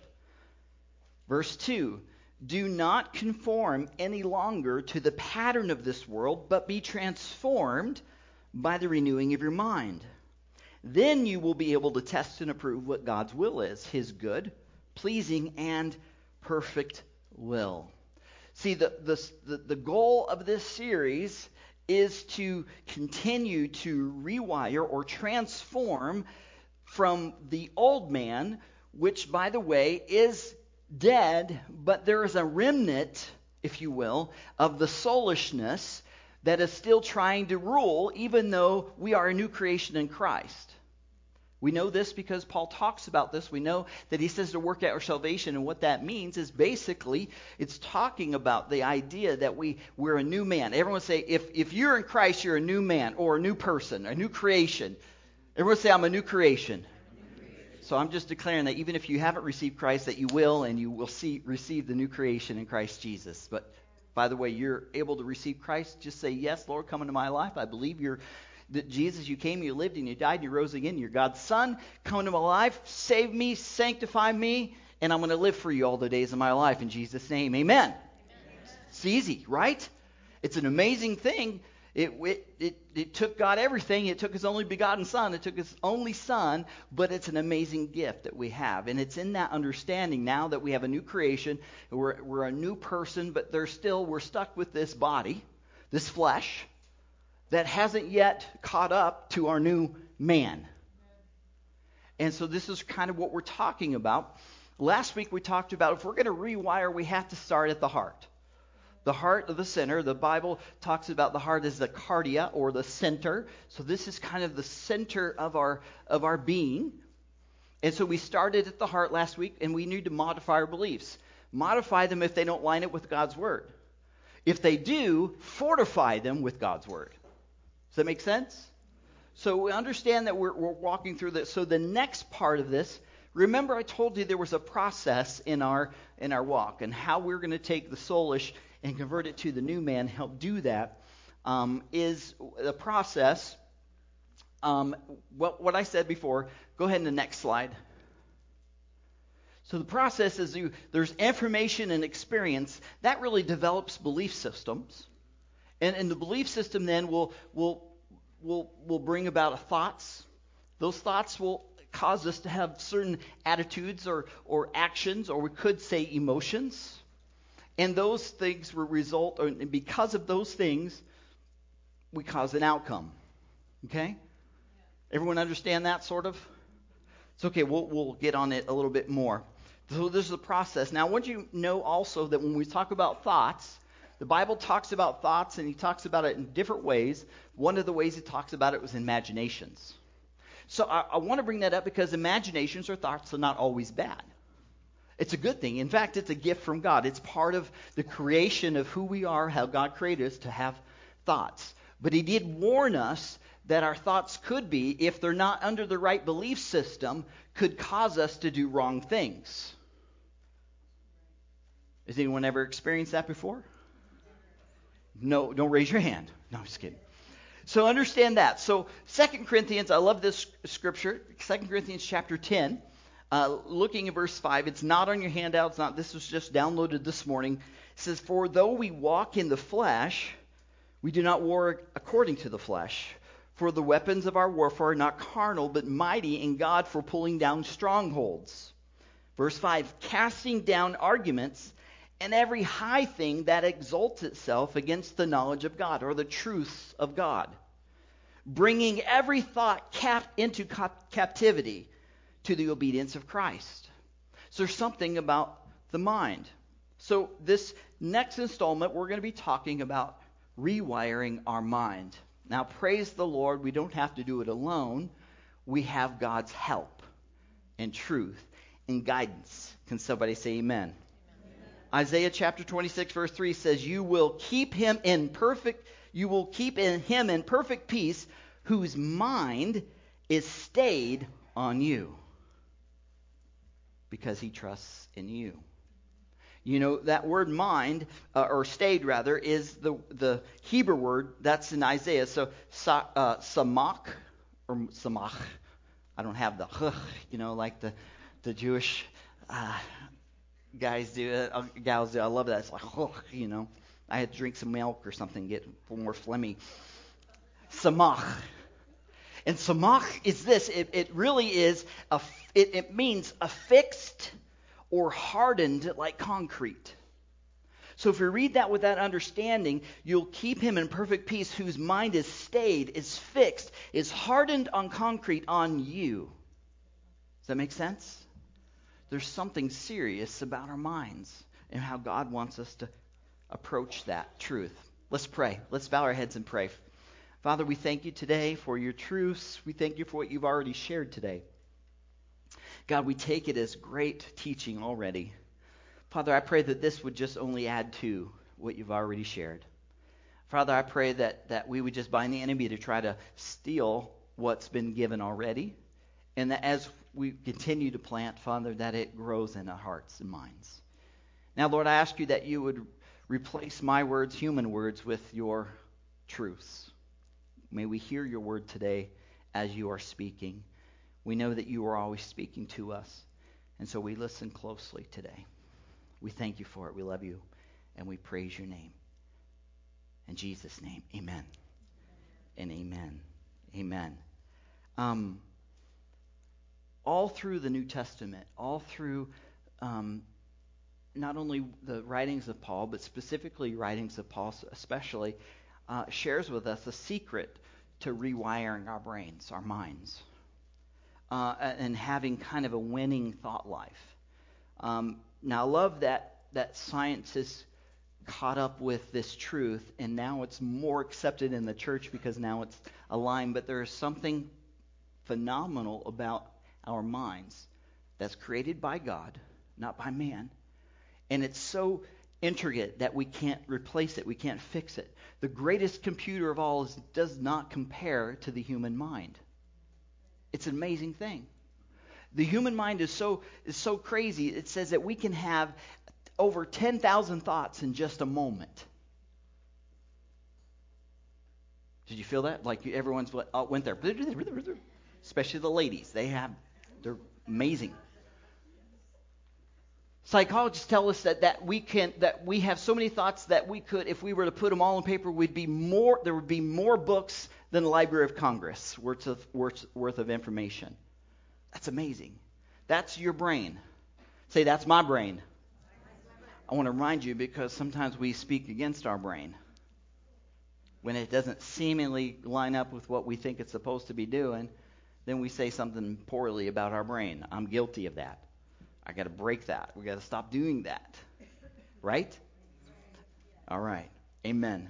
Speaker 4: Verse 2, "Do not conform any longer to the pattern of this world, but be transformed by the renewing of your mind. Then you will be able to test and approve what God's will is, His good, pleasing, and perfect will." See, the goal of this series is to continue to rewire or transform from the old man, which, by the way, is dead, but there is a remnant, if you will, of the soulishness that is still trying to rule, even though we are a new creation in Christ. We know this because Paul talks about this. We know that he says to work out our salvation, and what that means is basically it's talking about the idea that we're a new man. Everyone say, if you're in Christ, you're a new man or a new person, a new creation. Everyone say, I'm a new creation. So I'm just declaring that even if you haven't received Christ, that you will, and you will receive the new creation in Christ Jesus. But by the way, you're able to receive Christ. Just say, yes, Lord, come into my life. I believe that Jesus, you came, you lived, and you died, and you rose again. You're God's Son. Come into my life, save me, sanctify me, and I'm going to live for you all the days of my life. In Jesus' name, amen. It's easy, right? It's an amazing thing. It took God everything. It took His only begotten Son. It took His only Son, but it's an amazing gift that we have. And it's in that understanding now that we have a new creation. We're a new person, but we're stuck with this body, this flesh, that hasn't yet caught up to our new man. And so this is kind of what we're talking about. Last week we talked about if we're going to rewire, we have to start at the heart. The heart of the center. The Bible talks about the heart as the cardia, or the center. So this is kind of the center of our being. And so we started at the heart last week, and we need to modify our beliefs. Modify them if they don't line up with God's word. If they do, fortify them with God's word. Does that make sense? So we understand that we're walking through this. So the next part of this, remember I told you there was a process in our walk, and how we're going to take the soulish and convert it to the new man, help do that, is the process. What I said before, go ahead to the next slide. So the process is there's information and experience that really develops belief systems, and the belief system then will bring about thoughts. Those thoughts will cause us to have certain attitudes or actions, or we could say emotions, and those things will result, and because of those things, we cause an outcome. Okay? Everyone understand that sort of? It's okay. We'll get on it a little bit more. So this is the process. Now, I want you to know also that when we talk about thoughts, the Bible talks about thoughts, and he talks about it in different ways. One of the ways he talks about it was imaginations. So I want to bring that up because imaginations or thoughts are not always bad. It's a good thing. In fact, it's a gift from God. It's part of the creation of who we are, how God created us to have thoughts. But he did warn us that our thoughts could be, if they're not under the right belief system, could cause us to do wrong things. Has anyone ever experienced that before? No, don't raise your hand. No, I'm just kidding. So understand that. So 2 Corinthians, I love this scripture, 2 Corinthians chapter 10, looking at verse 5. It's not on your handout. It's not. This was just downloaded this morning. It says, "For though we walk in the flesh, we do not war according to the flesh. For the weapons of our warfare are not carnal, but mighty in God for pulling down strongholds." Verse 5, "Casting down arguments and every high thing that exalts itself against the knowledge of God," or the truth of God, "bringing every thought into captivity to the obedience of Christ." So there's something about the mind. So this next installment, we're going to be talking about rewiring our mind. Now, praise the Lord, we don't have to do it alone. We have God's help and truth and guidance. Can somebody say amen? Isaiah chapter 26 verse 3 says, "You will keep him in perfect peace, whose mind is stayed on you, because he trusts in you." You know, that word mind, or stayed rather, is the Hebrew word that's in Isaiah. So samach, or samach. I don't have the like the Jewish guys do, gals do. I love that. It's like, I had to drink some milk or something, get more phlegmy. Samach. And samach is this. It really is, it means affixed or hardened like concrete. So if you read that with that understanding, you'll keep him in perfect peace, whose mind is stayed, is fixed, is hardened on concrete on you. Does that make sense? There's something serious about our minds and how God wants us to approach that truth. Let's pray. Let's bow our heads and pray. Father, we thank you today for your truths. We thank you for what you've already shared today. God, we take it as great teaching already. Father, I pray that this would just only add to what you've already shared. Father, I pray that we would just bind the enemy to try to steal what's been given already, and that as we continue to plant, Father, that it grows in our hearts and minds. Now, Lord, I ask you that you would replace my words, human words, with your truths. May we hear your word today as you are speaking. We know that you are always speaking to us, and so we listen closely today. We thank you for it. We love you, and we praise your name. In Jesus' name, amen. And amen. Amen. All through the New Testament, all through not only the writings of Paul, but specifically writings of Paul especially, shares with us a secret to rewiring our brains, our minds. And having kind of a winning thought life. Now, I love that science is caught up with this truth, and now it's more accepted in the church because now it's aligned. But there is something phenomenal about our minds that's created by God, not by man. And it's so intricate that we can't replace it. We can't fix it. The greatest computer of all does not compare to the human mind. It's an amazing thing. The human mind is so crazy. It says that we can have over 10,000 thoughts in just a moment. Did you feel that? Like everyone's went there. Especially the ladies. They're amazing. Psychologists tell us that we have so many thoughts that we could, if we were to put them all on paper, there would be more books than the Library of Congress worth of information. That's amazing. That's your brain. Say, that's my brain. I want to remind you, because sometimes we speak against our brain when it doesn't seemingly line up with what we think it's supposed to be doing. Then we say something poorly about our brain. I'm guilty of that. I got to break that. We got to stop doing that. Right? All right. Amen.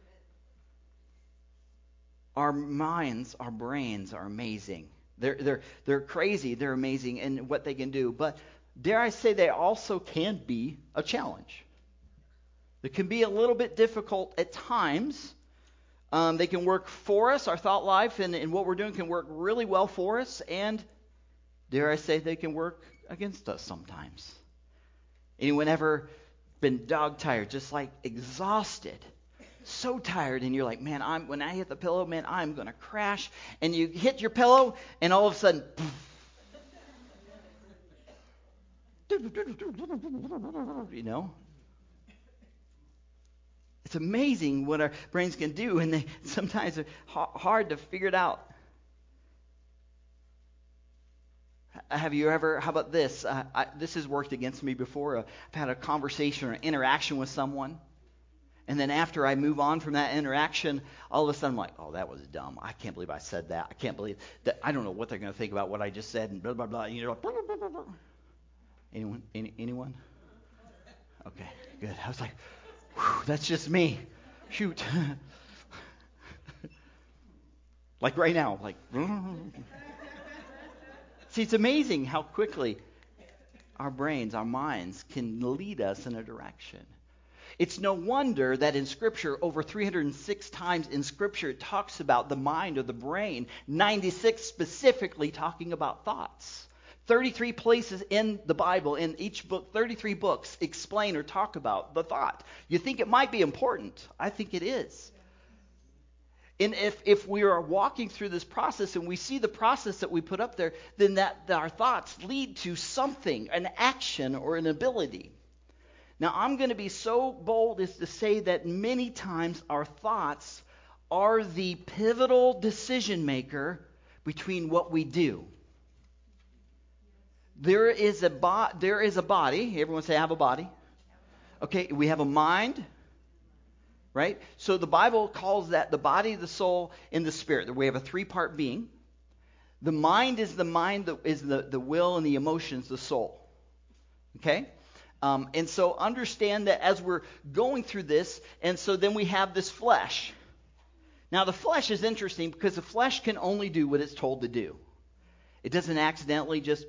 Speaker 4: Our minds, our brains are amazing. They're crazy. They're amazing in what they can do. But dare I say, they also can be a challenge. They can be a little bit difficult at times. They can work for us. Our thought life and what we're doing can work really well for us. And dare I say, they can work against us sometimes. Anyone ever been dog tired, just like exhausted? So tired, and you're like, man, when I hit the pillow, man, I'm going to crash. And you hit your pillow, and all of a sudden, you know? It's amazing what our brains can do, and they sometimes are hard to figure it out. Have you ever, how about this? This has worked against me before. I've had a conversation or interaction with someone, and then after I move on from that interaction, all of a sudden I'm like, oh, that was dumb. I can't believe I said that. I can't believe that. I don't know what they're going to think about what I just said, and blah, blah, blah. You know, blah, blah, blah, blah. Anyone? Okay, good. I was like, whew, that's just me. Shoot. Like right now, like. See, it's amazing how quickly our brains, our minds can lead us in a direction. It's no wonder that in Scripture, over 306 times in Scripture, it talks about the mind or the brain, 96 specifically talking about thoughts. 33 places in the Bible, in each book, 33 books explain or talk about the thought. You think it might be important. I think it is. And if we are walking through this process and we see the process that we put up there, then that our thoughts lead to something, an action or an ability. Now, I'm going to be so bold as to say that many times our thoughts are the pivotal decision maker between what we do. There is a body. Everyone say, I have a body. Okay, we have a mind. Right? So the Bible calls that the body, the soul, and the spirit. We have a three-part being. The mind is the will and the emotions, the soul. Okay? And so understand that as we're going through this, and so then we have this flesh. Now the flesh is interesting because the flesh can only do what it's told to do. It doesn't accidentally just,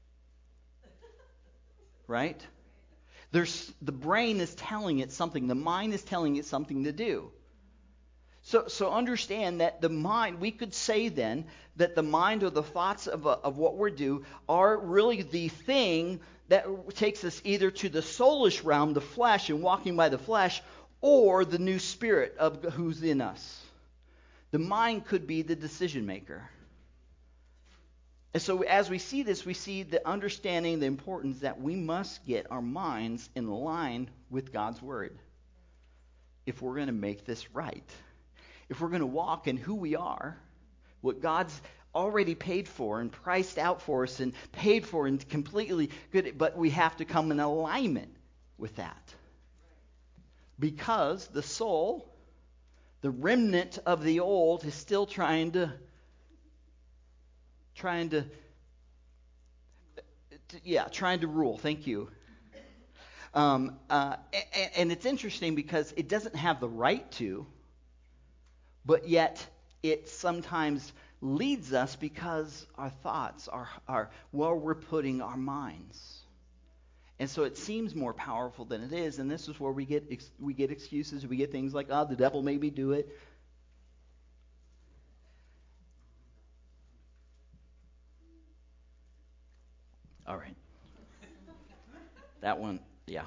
Speaker 4: right? The brain is telling it something. The mind is telling it something to do. So understand that the mind, we could say then that the mind or the thoughts of what we're doing are really the thing that takes us either to the soulish realm, the flesh, and walking by the flesh, or the new spirit of who's in us. The mind could be the decision maker. And so as we see this, we see the understanding, the importance that we must get our minds in line with God's Word if we're going to make this right. If we're going to walk in who we are, what God's already paid for and priced out for us and paid for and completely good, but we have to come in alignment with that. Because the soul, the remnant of the old, is still trying to trying to rule. Thank you. And it's interesting because it doesn't have the right to, but yet it sometimes leads us because our thoughts are where we're putting our minds. And so it seems more powerful than it is, and this is where we get excuses. We get things like, the devil made me do it. All right. That one, yeah.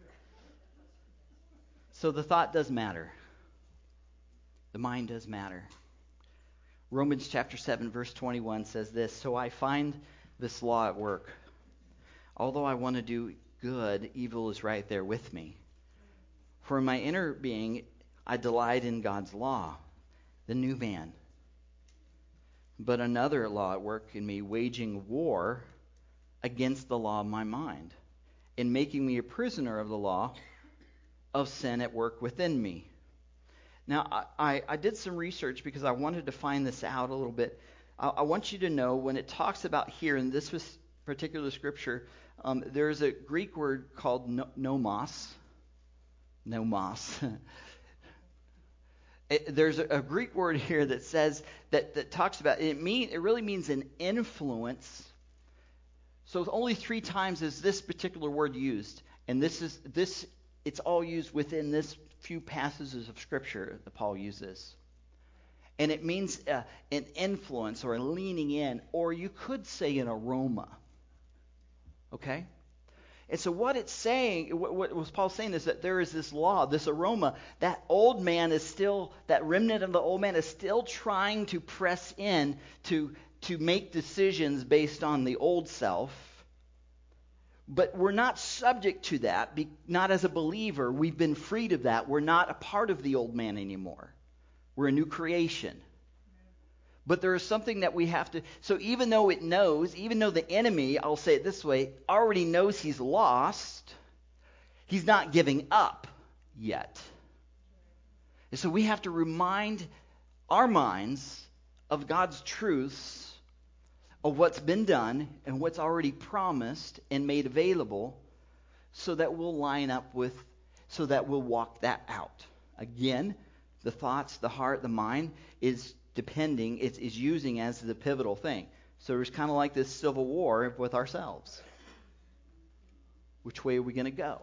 Speaker 4: So the thought does matter. The mind does matter. Romans chapter 7, verse 21 says this, "So I find this law at work. Although I want to do good, evil is right there with me. For in my inner being, I delight in God's law, the new man. But another law at work in me, waging war against the law of my mind, and making me a prisoner of the law of sin at work within me." Now, I did some research because I wanted to find this out a little bit. I want you to know when it talks about here in this particular scripture, there's a Greek word called nomos. Nomos. There's a Greek word here that says that talks about it. It really means an influence. So only 3 times is this particular word used, and it's all used within this few passages of Scripture that Paul uses. And it means an influence or a leaning in, or you could say an aroma. Okay? And so what it's saying, what was Paul saying is that there is this law, this aroma, that remnant of the old man is still trying to press in to make decisions based on the old self. But we're not subject to that, not as a believer. We've been freed of that. We're not a part of the old man anymore. We're a new creation. But there is something that we have to... So even though the enemy, I'll say it this way, already knows he's lost, he's not giving up yet. And so we have to remind our minds of God's truths, of what's been done and what's already promised and made available, so that we'll walk that out. Again, the thoughts, the heart, the mind is using as the pivotal thing. So there's kind of like this civil war with ourselves. Which way are we going to go?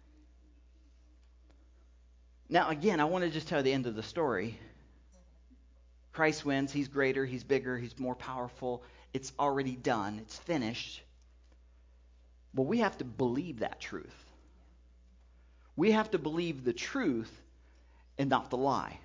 Speaker 4: Now, again, I want to just tell you the end of the story. Christ wins. He's greater. He's bigger. He's more powerful. It's already done. It's finished. But we have to believe that truth. We have to believe the truth and not the lie.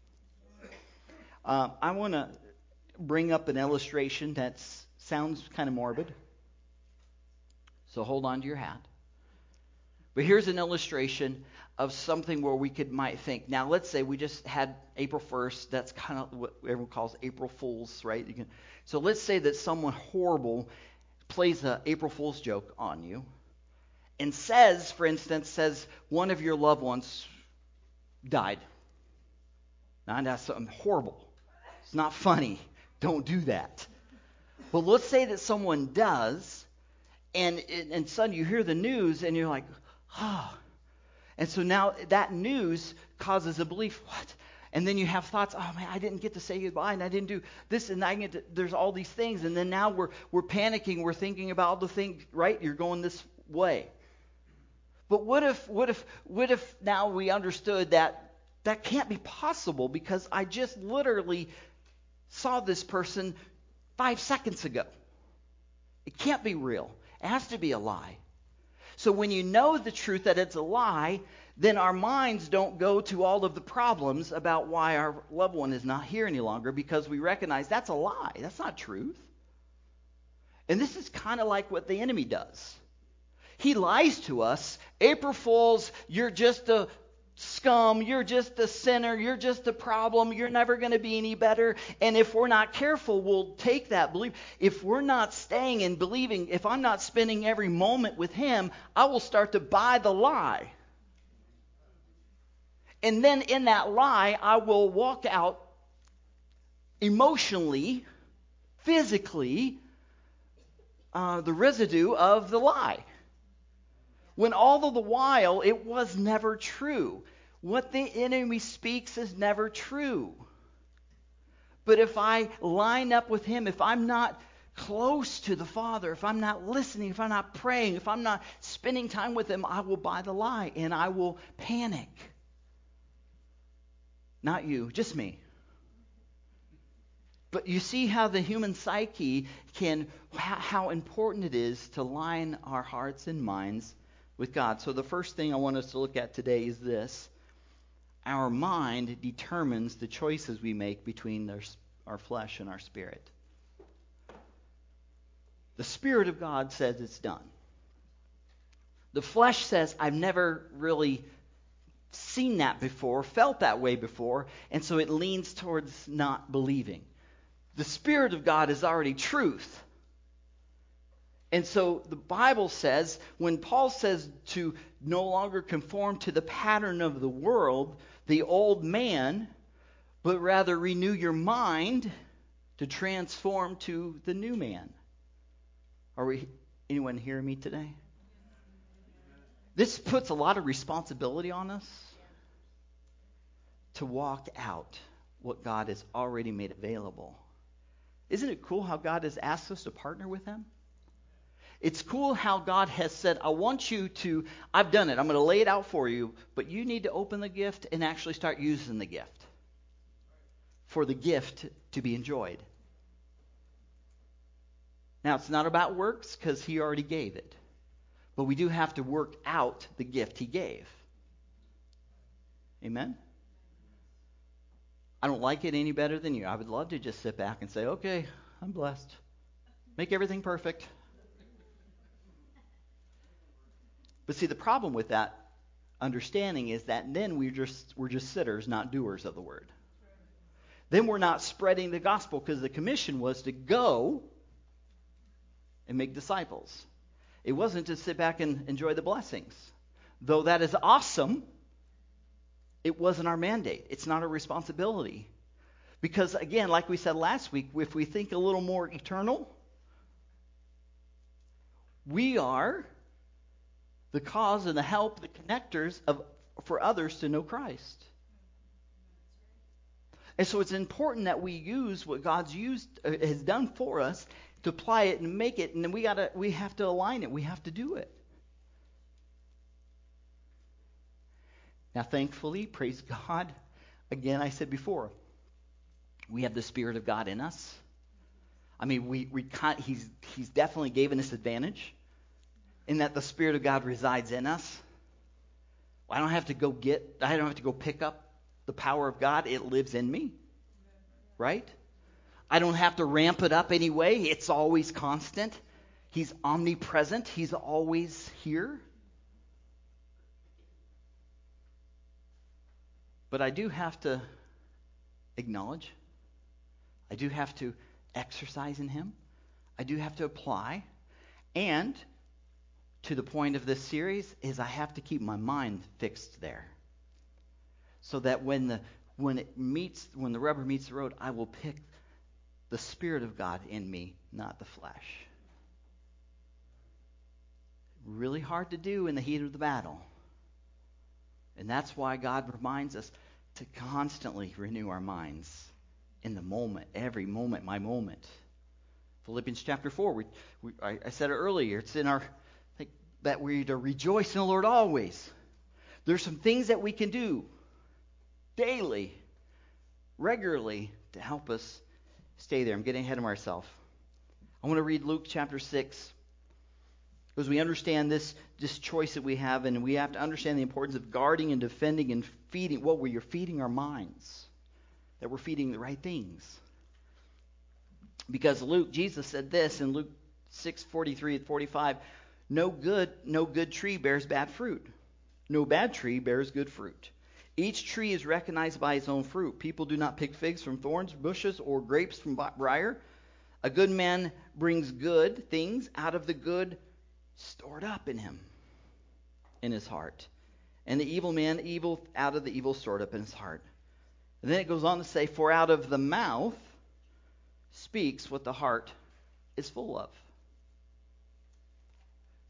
Speaker 4: I want to bring up an illustration that sounds kind of morbid. So hold on to your hat. But here's an illustration of something where we might think. Now, let's say we just had April 1st. That's kind of what everyone calls April Fools, right? So let's say that someone horrible plays an April Fool's joke on you and says, for instance, one of your loved ones died. Now, that's something horrible. It's not funny. Don't do that. But let's say that someone does, and suddenly you hear the news, and you're like, And so now that news causes a belief. What? And then you have thoughts, oh man, I didn't get to say goodbye, and I didn't do this, and there's all these things, and then now we're panicking, we're thinking about all the things, right? You're going this way. But what if now we understood that can't be possible, because I just literally saw this person 5 seconds ago. It can't be real. It has to be a lie. So when you know the truth that it's a lie, then our minds don't go to all of the problems about why our loved one is not here any longer, because we recognize that's a lie. That's not truth. And this is kind of like what the enemy does. He lies to us. April Fools, you're just a scum, you're just a sinner, you're just a problem, you're never going to be any better. And if we're not careful, we'll take that belief. If we're not staying and believing, if I'm not spending every moment with him, I will start to buy the lie. And then in that lie, I will walk out emotionally, physically, the residue of the lie. When all of the while it was never true. What the enemy speaks is never true. But if I line up with him, if I'm not close to the Father, if I'm not listening, if I'm not praying, if I'm not spending time with him, I will buy the lie and I will panic. Not you, just me. But you see how the human psyche how important it is to line our hearts and minds with God. So the first thing I want us to look at today is this. Our mind determines the choices we make between our flesh and our spirit. The Spirit of God says it's done. The flesh says, I've never really seen that before, felt that way before, and so it leans towards not believing. The Spirit of God is already truth. And so the Bible says, when Paul says to no longer conform to the pattern of the world, the old man, but rather renew your mind to transform to the new man. Anyone hearing me today? This puts a lot of responsibility on us to walk out what God has already made available. Isn't it cool how God has asked us to partner with him? It's cool how God has said, I want you to, I've done it, I'm going to lay it out for you, but you need to open the gift and actually start using the gift for the gift to be enjoyed. Now, it's not about works because he already gave it, but we do have to work out the gift he gave. Amen? I don't like it any better than you. I would love to just sit back and say, okay, I'm blessed. Make everything perfect. But see, the problem with that understanding is that then we're just sitters, not doers of the word. Then we're not spreading the gospel because the commission was to go and make disciples. It wasn't to sit back and enjoy the blessings. Though that is awesome, it wasn't our mandate. It's not our responsibility. Because again, like we said last week, if we think a little more eternal, we are the cause and the help, the connectors for others to know Christ. And so it's important that we use what God's has done for us to apply it and make it, and then we have to align it. We have to do it. Now, thankfully, praise God. Again, I said before, we have the Spirit of God in us. I mean, He's definitely given us advantage in that the Spirit of God resides in us. I don't have to go pick up the power of God. It lives in me, right? I don't have to ramp it up anyway. It's always constant. He's omnipresent. He's always here. But I do have to acknowledge. I do have to exercise in Him. I do have to apply. And to the point of this series is I have to keep my mind fixed there. So that when the rubber meets the road, I will pick the Spirit of God in me, not the flesh. Really hard to do in the heat of the battle. And that's why God reminds us to constantly renew our minds in the moment, every moment, my moment. Philippians chapter 4, I said it earlier, it's in that we're to rejoice in the Lord always. There's some things that we can do daily, regularly, to help us stay there. I'm getting ahead of myself. I want to read Luke chapter 6. Because we understand this choice that we have, and we have to understand the importance of guarding and defending and feeding. You're feeding our minds. That we're feeding the right things. Because Jesus said this in Luke 6:43-45, no good tree bears bad fruit. No bad tree bears good fruit. Each tree is recognized by its own fruit. People do not pick figs from thorns bushes or grapes from briar. A good man brings good things out of the good stored up in his heart. And the evil man, evil out of the evil stored up in his heart. And then it goes on to say, for out of the mouth speaks what the heart is full of.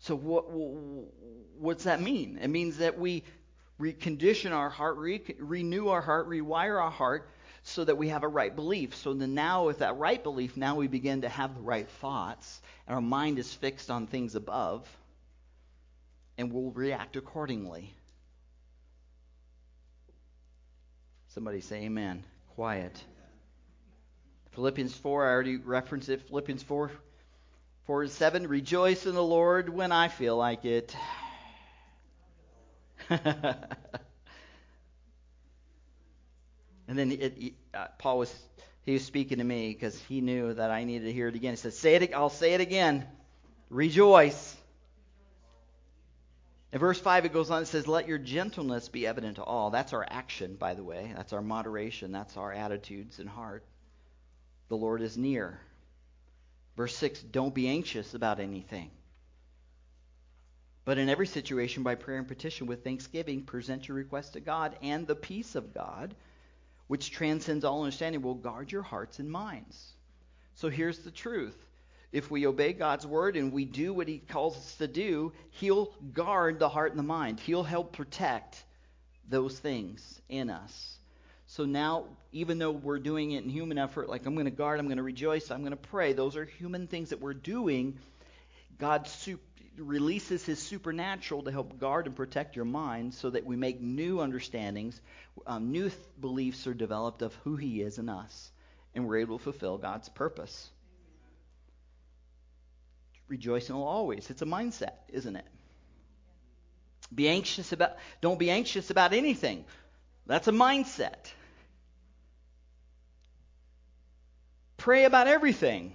Speaker 4: So what's that mean? It means that we recondition our heart, renew our heart, rewire our heart so that we have a right belief. So then now with that right belief, now we begin to have the right thoughts, and our mind is fixed on things above, and we'll react accordingly. Somebody say amen. Quiet. Philippians 4, I already referenced it. Philippians 4:7, rejoice in the Lord when I feel like it. And then Paul was speaking to me because he knew that I needed to hear it again. He said, "Say it. I'll say it again. Rejoice." In verse 5, it goes on. It says, "Let your gentleness be evident to all." That's our action, by the way. That's our moderation. That's our attitudes and heart. The Lord is near. Verse 6, don't be anxious about anything, but in every situation, by prayer and petition with thanksgiving, present your request to God, and the peace of God, which transcends all understanding, will guard your hearts and minds. So here's the truth. If we obey God's word and we do what he calls us to do, he'll guard the heart and the mind. He'll help protect those things in us. So now, even though we're doing it in human effort, like I'm going to guard, I'm going to rejoice, I'm going to pray, those are human things that we're doing. God releases his supernatural to help guard and protect your mind so that we make new understandings, new beliefs are developed of who he is in us, and we're able to fulfill God's purpose. Rejoicing always. It's a mindset, isn't it? Don't be anxious about anything. That's a mindset. Pray about everything.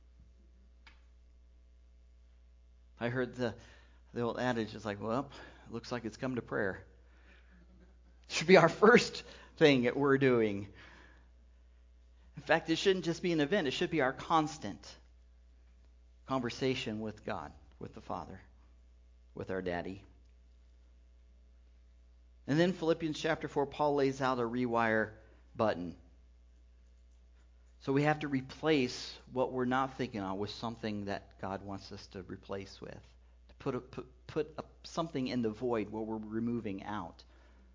Speaker 4: I heard the old adage is like, well, it looks like it's come to prayer. It should be our first thing that we're doing. In fact, it shouldn't just be an event. It should be our constant conversation with God, with the Father, with our Daddy. And then Philippians chapter 4, Paul lays out a rewire button. So we have to replace what we're not thinking on with something that God wants us to replace with. To put something in the void where we're removing out.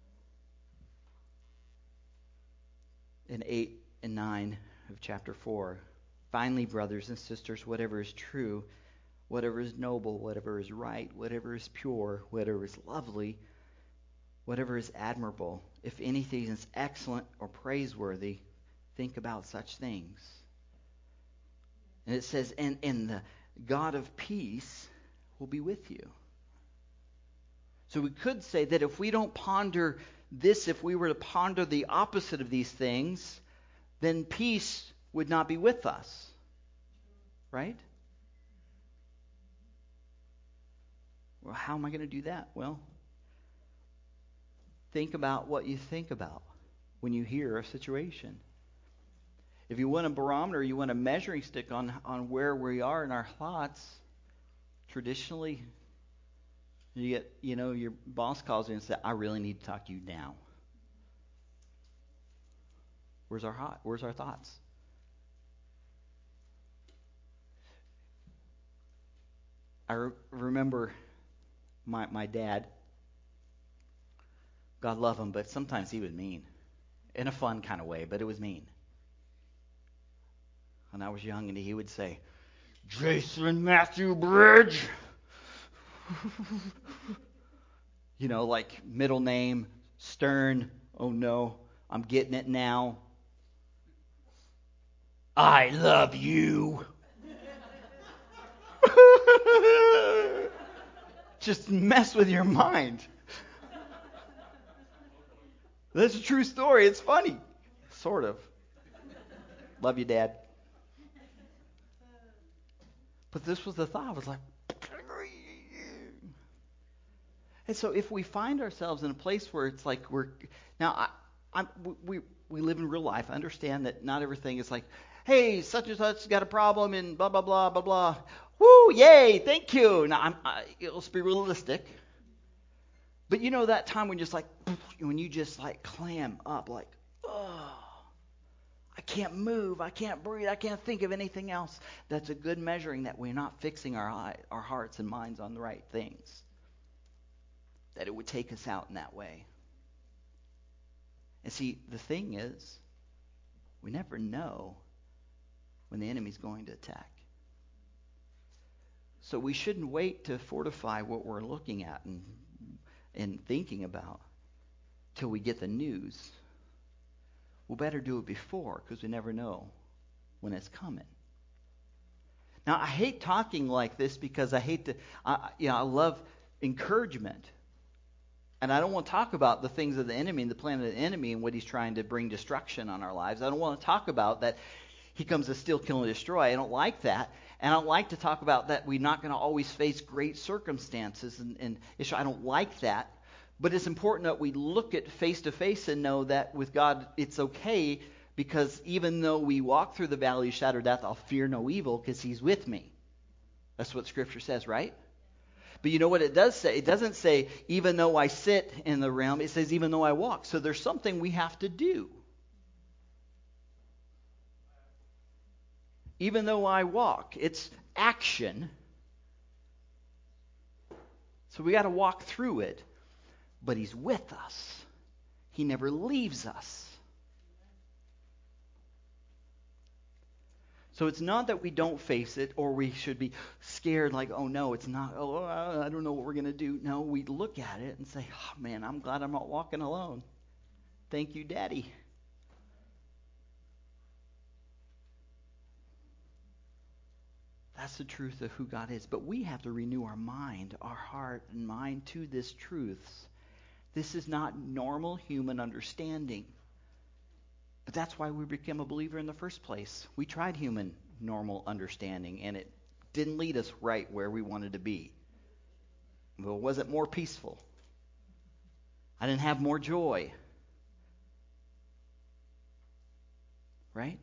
Speaker 4: In 8 and 9 of chapter 4, finally, brothers and sisters, whatever is true, whatever is noble, whatever is right, whatever is pure, whatever is lovely, whatever is admirable, if anything is excellent or praiseworthy, think about such things. And it says, and the God of peace will be with you. So we could say that if we don't ponder this, if we were to ponder the opposite of these things, then peace would not be with us. Right? Well, how am I going to do that? Well, think about what you think about when you hear a situation. If you want a barometer, you want a measuring stick on where we are in our thoughts, traditionally, you get, your boss calls you and says, I really need to talk to you now. Where's our thoughts? I remember my dad. God love him, but sometimes he was mean. In a fun kind of way, but it was mean. When I was young, and he would say, Jason Matthew Bridge. Like middle name, Stern. Oh no, I'm getting it now. I love you. Just mess with your mind. That's a true story. It's funny. Sort of. Love you, Dad. But this was the thought. I was like, and so if we find ourselves in a place where it's like we live in real life. I understand that not everything is like, hey, such and such got a problem and blah, blah, blah, blah, blah. Woo, yay, thank you. Now, let's be realistic. But that time when you just like clam up, like, oh, I can't move, I can't breathe, I can't think of anything else. That's a good measuring that we're not fixing our hearts and minds on the right things. That it would take us out in that way. And see, the thing is, we never know when the enemy's going to attack. So we shouldn't wait to fortify what we're looking at and thinking about till we get the news. We'll better do it before, because we never know when it's coming. Now, I hate talking like this because I love encouragement. And I don't want to talk about the things of the enemy and the plan of the enemy and what he's trying to bring destruction on our lives. I don't want to talk about that he comes to steal, kill, and destroy. I don't like that. And I don't like to talk about that we're not going to always face great circumstances and issues. I don't like that. But it's important that we look at face to face and know that with God it's okay, because even though we walk through the valley of shadow of death, I'll fear no evil because he's with me. That's what Scripture says, right? But you know what it does say? It doesn't say, even though I sit in the realm. It says, even though I walk. So there's something we have to do. Even though I walk. It's action. So we got to walk through it. But he's with us. He never leaves us. So it's not that we don't face it or we should be scared like, oh no, it's not, oh, I don't know what we're going to do. No, we look at it and say, oh man, I'm glad I'm not walking alone. Thank you, Daddy. That's the truth of who God is. But we have to renew our mind, our heart and mind to this truth. This is not normal human understanding. But that's why we became a believer in the first place. We tried human normal understanding, and it didn't lead us right where we wanted to be. Well, was it more peaceful? I didn't have more joy. Right?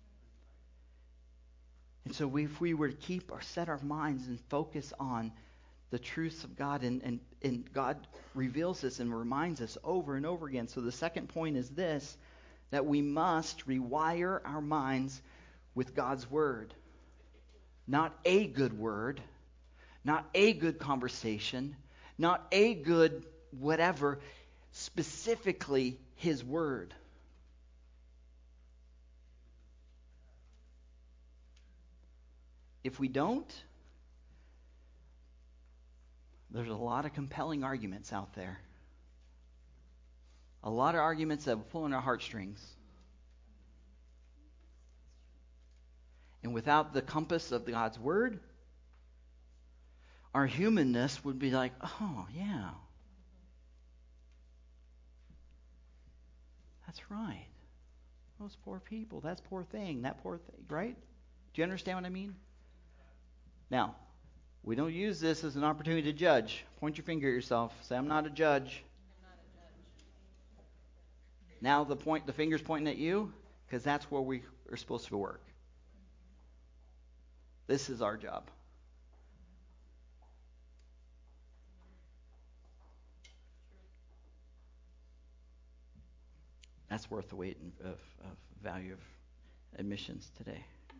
Speaker 4: And so if we were to set our minds and focus on the truths of God, and God reveals this and reminds us over and over again. So the second point is this, that we must rewire our minds with God's Word. Not a good word, not a good conversation, not a good whatever, specifically His Word. If we don't, there's a lot of compelling arguments out there. A lot of arguments that will pull on our heartstrings. And without the compass of God's Word, our humanness would be like, oh, yeah. That's right. Those poor people, that poor thing, right? Do you understand what I mean? Now, we don't use this as an opportunity to judge. Point your finger at yourself. Say, I'm not a judge. Now the finger's pointing at you, because that's where we are supposed to work. This is our job. That's worth the weight of value of admissions today.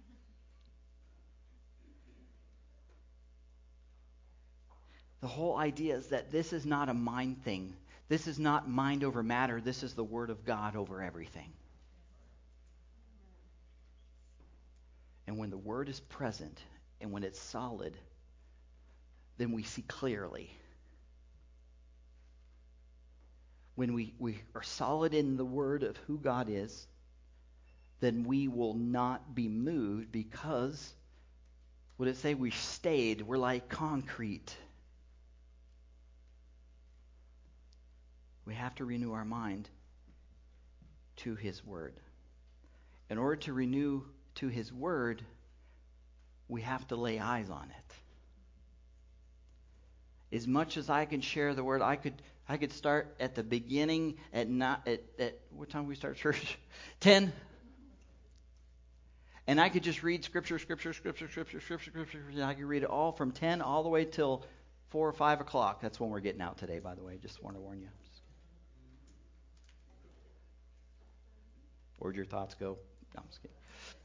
Speaker 4: The whole idea is that this is not a mind thing. This is not mind over matter. This is the Word of God over everything. And when the Word is present and when it's solid, then we see clearly. When we are solid in the Word of who God is, then we will not be moved, because, what did it say? We stayed. We're like concrete. We have to renew our mind to His Word. In order to renew to His Word, we have to lay eyes on it. As much as I can share the Word, I could start at the beginning at what time do we start church? 10. And I could just read Scripture, and I could read it all from 10 all the way till 4 or 5 o'clock. That's when we're getting out today, by the way. Just want to warn you. Where'd your thoughts go? No, I'm just kidding.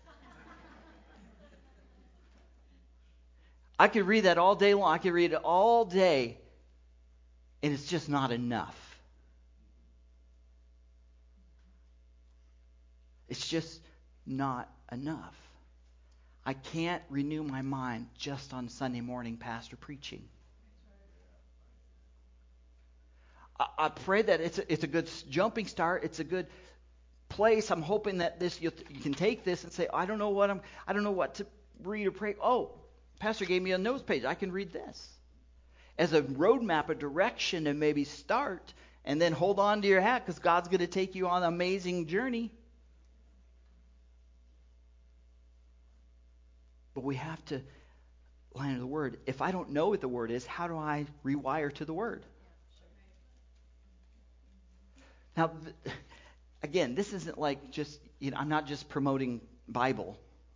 Speaker 4: I could read that all day long. I could read it all day, and it's just not enough. It's just not enough. I can't renew my mind just on Sunday morning pastor preaching. I pray that it's a good jumping start. It's a good place. I'm hoping that you can take this and say, I don't know what to read or pray. Oh, pastor gave me a notes page. I can read this as a roadmap, a direction, and maybe start, and then hold on to your hat because God's going to take you on an amazing journey. But we have to line of the Word. If I don't know what the Word is, how do I rewire to the Word? Now, again, this isn't like just, I'm not just promoting Bible.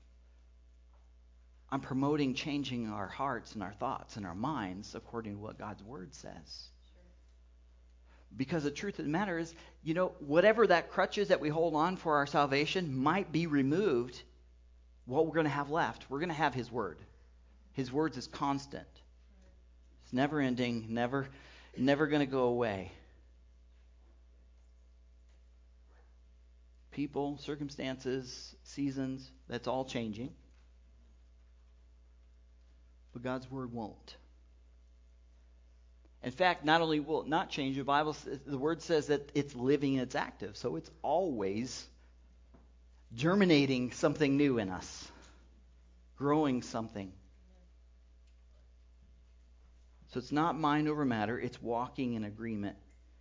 Speaker 4: I'm promoting changing our hearts and our thoughts and our minds according to what God's Word says. Because the truth of the matter is, whatever that crutch is that we hold on for our salvation might be removed. What we're going to have left, we're going to have His Word. His Word is constant. It's never ending, never going to go away. People, circumstances, seasons, that's all changing. But God's Word won't. In fact, not only will it not change, the Word says that it's living and it's active. So it's always germinating something new in us, growing something. So it's not mind over matter, it's walking in agreement.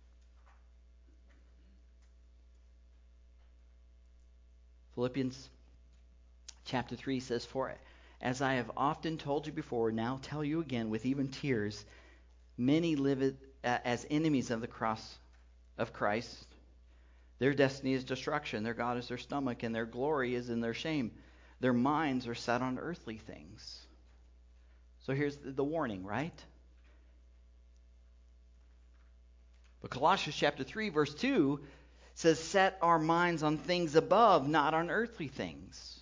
Speaker 4: Philippians chapter 3 says, "For as I have often told you before, now tell you again with even tears, many live as enemies of the cross of Christ. Their destiny is destruction, their God is their stomach, and their glory is in their shame. Their minds are set on earthly things." So here's the warning, right? But Colossians chapter 3 verse 2 says, "Set our minds on things above, not on earthly things."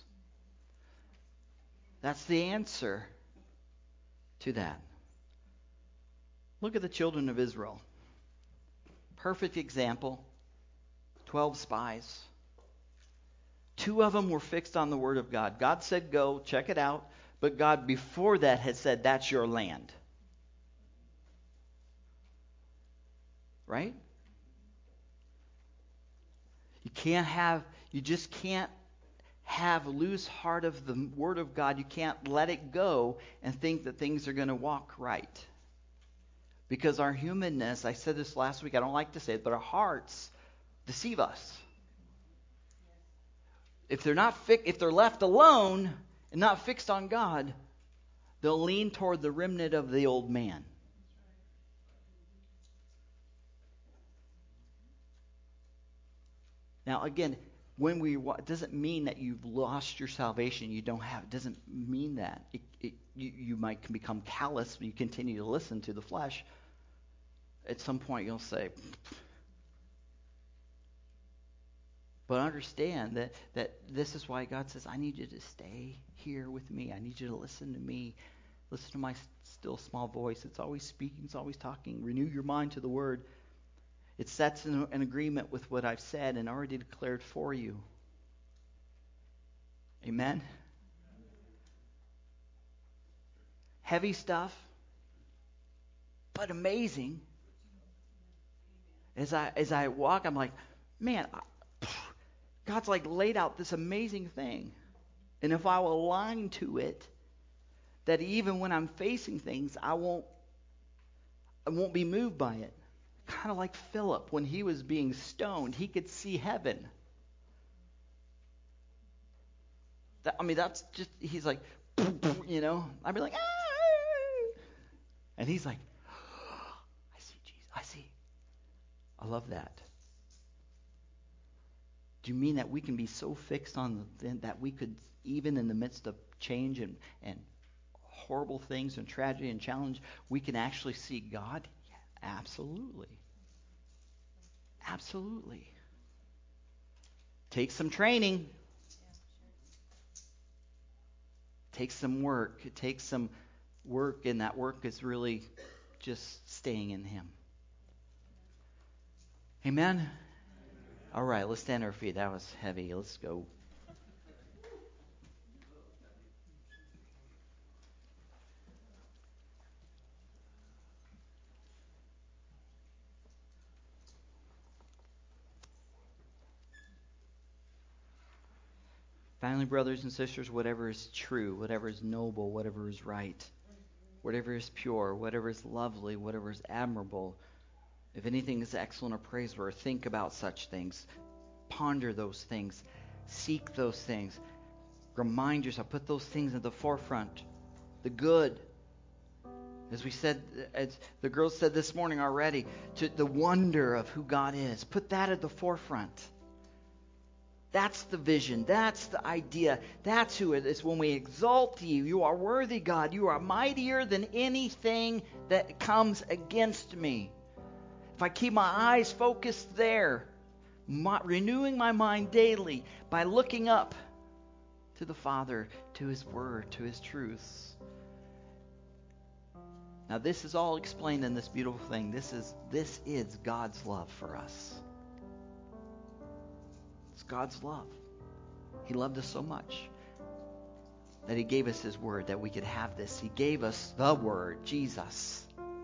Speaker 4: That's the answer to that. Look at the children of Israel. Perfect example. 12 spies. 2 of them were fixed on the Word of God. God said go, check it out. But God before that had said that's your land. Right? You just can't have a loose heart of the Word of God. You can't let it go and think that things are going to walk right. Because our humanness, I said this last week, I don't like to say it, but our hearts deceive us. If they're left alone and not fixed on God, they'll lean toward the remnant of the old man. Now again, it doesn't mean that you've lost your salvation. You don't have. It doesn't mean that. You might become callous when you continue to listen to the flesh. At some point, you'll say. But understand that this is why God says, "I need you to stay here with me. I need you to listen to me. Listen to my still small voice. It's always speaking. It's always talking. Renew your mind to the Word." It sets in agreement with what I've said and already declared for you. Amen? Heavy stuff, but amazing. As I walk, I'm like, man, God's like laid out this amazing thing. And if I will align to it, that even when I'm facing things, I won't be moved by it. Kind of like Philip, when he was being stoned, he could see heaven. That's just, he's like, I'd be like, ah! And he's like, I see Jesus, I see. I love that. Do you mean that we can be so fixed on that we could, even in the midst of change and horrible things and tragedy and challenge, we can actually see God? Yeah, absolutely. Absolutely. Takes some training. takes some work. It takes some work, and that work is really just staying in Him. Amen? All right, let's stand on our feet. That was heavy. Let's go. Finally, brothers and sisters, whatever is true, whatever is noble, whatever is right, whatever is pure, whatever is lovely, whatever is admirable, if anything is excellent or praiseworthy, think about such things. Ponder those things. Seek those things. Remind yourself. Put those things at the forefront. The good. As we said, as the girls said this morning already, to the wonder of who God is. Put that at the forefront. That's the vision. That's the idea. That's who it is. When we exalt you, you are worthy, God. You are mightier than anything that comes against me. If I keep my eyes focused there, renewing my mind daily by looking up to the Father, to His Word, to His truths. Now this is all explained in this beautiful thing. This is God's love for us. It's God's love. He loved us so much that He gave us His Word, that we could have this. He gave us the Word, Jesus.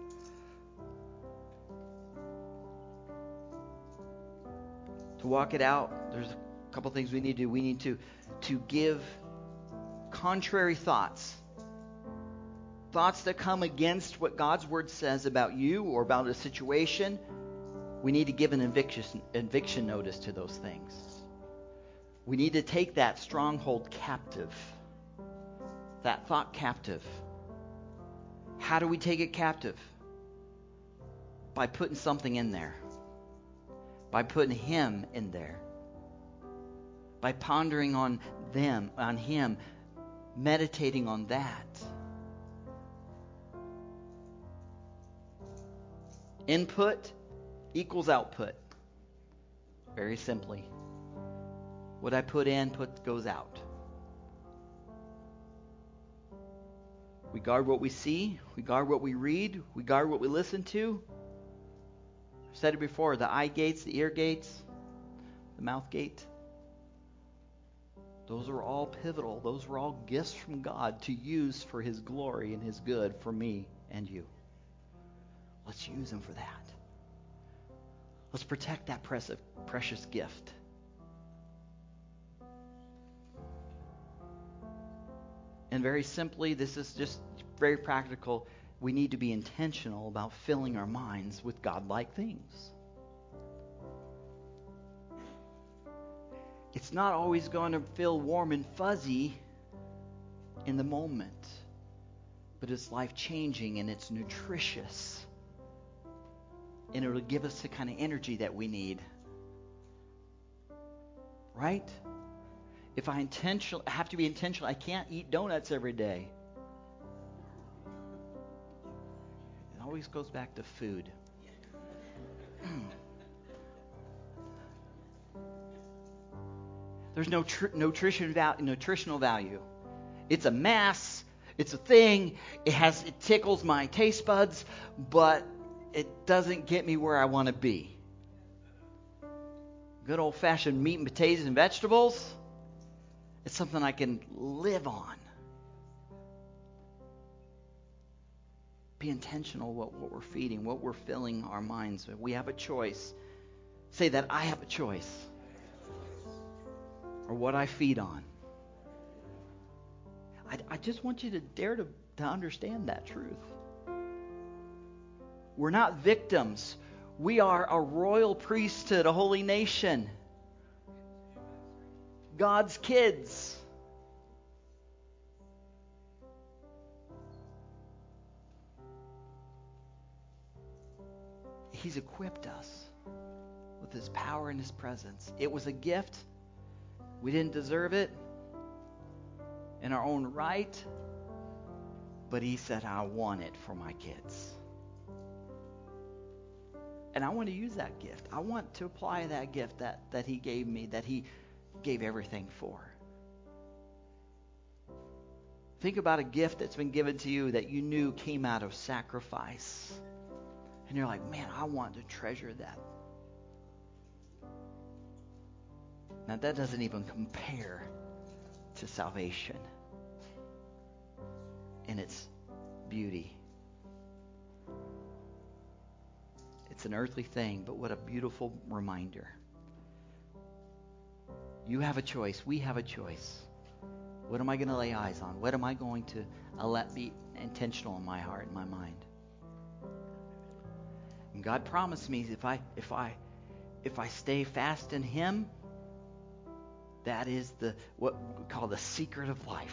Speaker 4: To walk it out, there's a couple things we need to do. We need to give contrary thoughts. Thoughts that come against what God's Word says about you or about a situation. We need to give an eviction notice to those things. We need to take that stronghold captive. That thought captive. How do we take it captive? By putting something in there. By putting Him in there. By pondering on Him, meditating on that. Input equals output. Very simply. What I put in goes out. We guard what we see. We guard what we read. We guard what we listen to. I've said it before, the eye gates, the ear gates, the mouth gate. Those are all pivotal. Those were all gifts from God to use for His glory and His good for me and you. Let's use them for that. Let's protect that precious gift. And very simply, this is just very practical. We need to be intentional about filling our minds with God-like things. It's not always going to feel warm and fuzzy in the moment, but it's life-changing and it's nutritious. And it'll give us the kind of energy that we need. Right? If I have to be intentional, I can't eat donuts every day. It always goes back to food. There's no nutritional value. It's a mass. It's a thing. It tickles my taste buds, but it doesn't get me where I want to be. Good old-fashioned meat and potatoes and vegetables. It's something I can live on. Be intentional what we're feeding, what we're filling our minds with. We have a choice. Say that I have a choice. Or what I feed on. I just want you to dare to understand that truth. We're not victims. We are a royal priesthood, a holy nation. God's kids. He's equipped us with His power and His presence. It was a gift. We didn't deserve it in our own right, but He said, I want it for my kids. And I want to use that gift. I want to apply that gift that He gave me, that He gave everything for. Think about a gift that's been given to you that you knew came out of sacrifice. And you're like, man, I want to treasure that. Now, that doesn't even compare to salvation in its beauty. It's an earthly thing, but what a beautiful reminder. You have a choice. We have a choice. What am I going to lay eyes on? What am I going to let be intentional in my heart and my mind? And God promised me if I stay fast in Him, that is what we call the secret of life.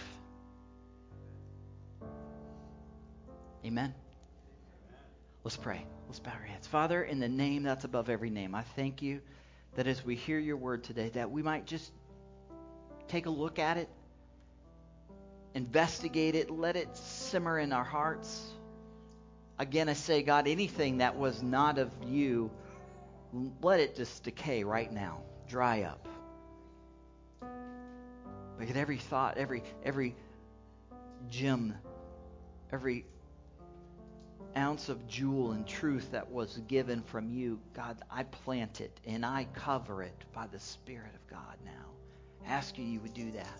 Speaker 4: Amen. Let's pray. Let's bow our heads. Father, in the name that's above every name, I thank you that as we hear your word today, that we might just take a look at it, investigate it, let it simmer in our hearts. Again, I say, God, anything that was not of you, let it just decay right now, dry up. Look at every thought, every gem, every ounce of jewel and truth that was given from you. God, I plant it and I cover it by the Spirit of God now. Ask you would do that.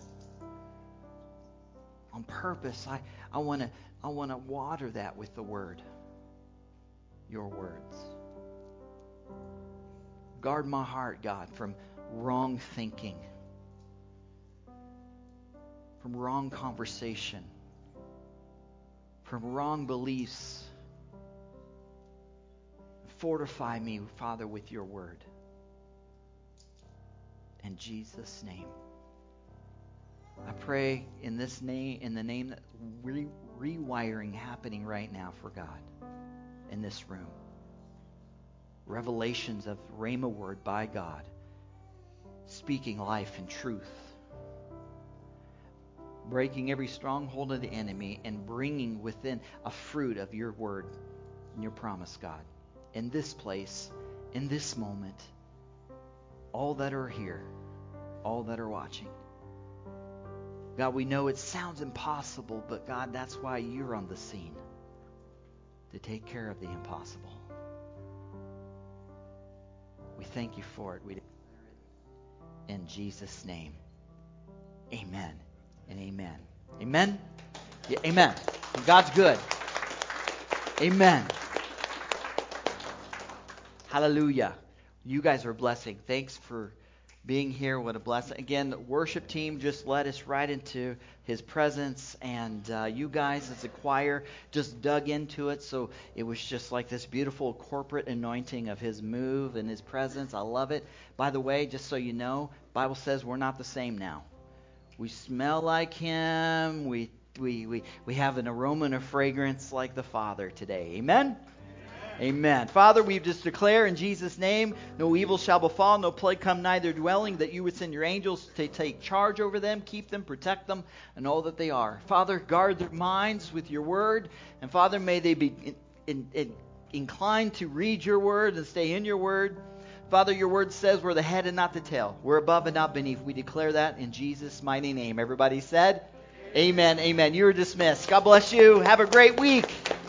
Speaker 4: On purpose, I want to water that with the Word. Your words. Guard my heart, God, from wrong thinking, from wrong conversation, from wrong beliefs. Fortify me, Father, with your word. In Jesus' name. I pray in this name, in the name that rewiring happening right now for God in this room. Revelations of Rhema word by God. Speaking life and truth. Breaking every stronghold of the enemy and bringing within a fruit of your word and your promise, God. In this place, in this moment, all that are here, all that are watching. God, we know it sounds impossible, but God, that's why you're on the scene, to take care of the impossible. We thank you for it. We declare it in Jesus' name. Amen and amen. Amen? Yeah, amen. And God's good. Amen. Hallelujah. You guys are a blessing. Thanks for being here. What a blessing. Again, the worship team just led us right into His presence, and you guys as a choir just dug into it, so it was just like this beautiful corporate anointing of His move and His presence. I love it. By the way, just so you know, the Bible says we're not the same now. We smell like Him. We have an aroma and a fragrance like the Father today. Amen? Amen. Father, we just declare in Jesus' name, no evil shall befall, no plague come nigh their dwelling, that you would send your angels to take charge over them, keep them, protect them, and all that they are. Father, guard their minds with your word. And Father, may they be inclined to read your word and stay in your word. Father, your word says we're the head and not the tail. We're above and not beneath. We declare that in Jesus' mighty name. Everybody said, amen, amen. You're dismissed. God bless you. Have a great week.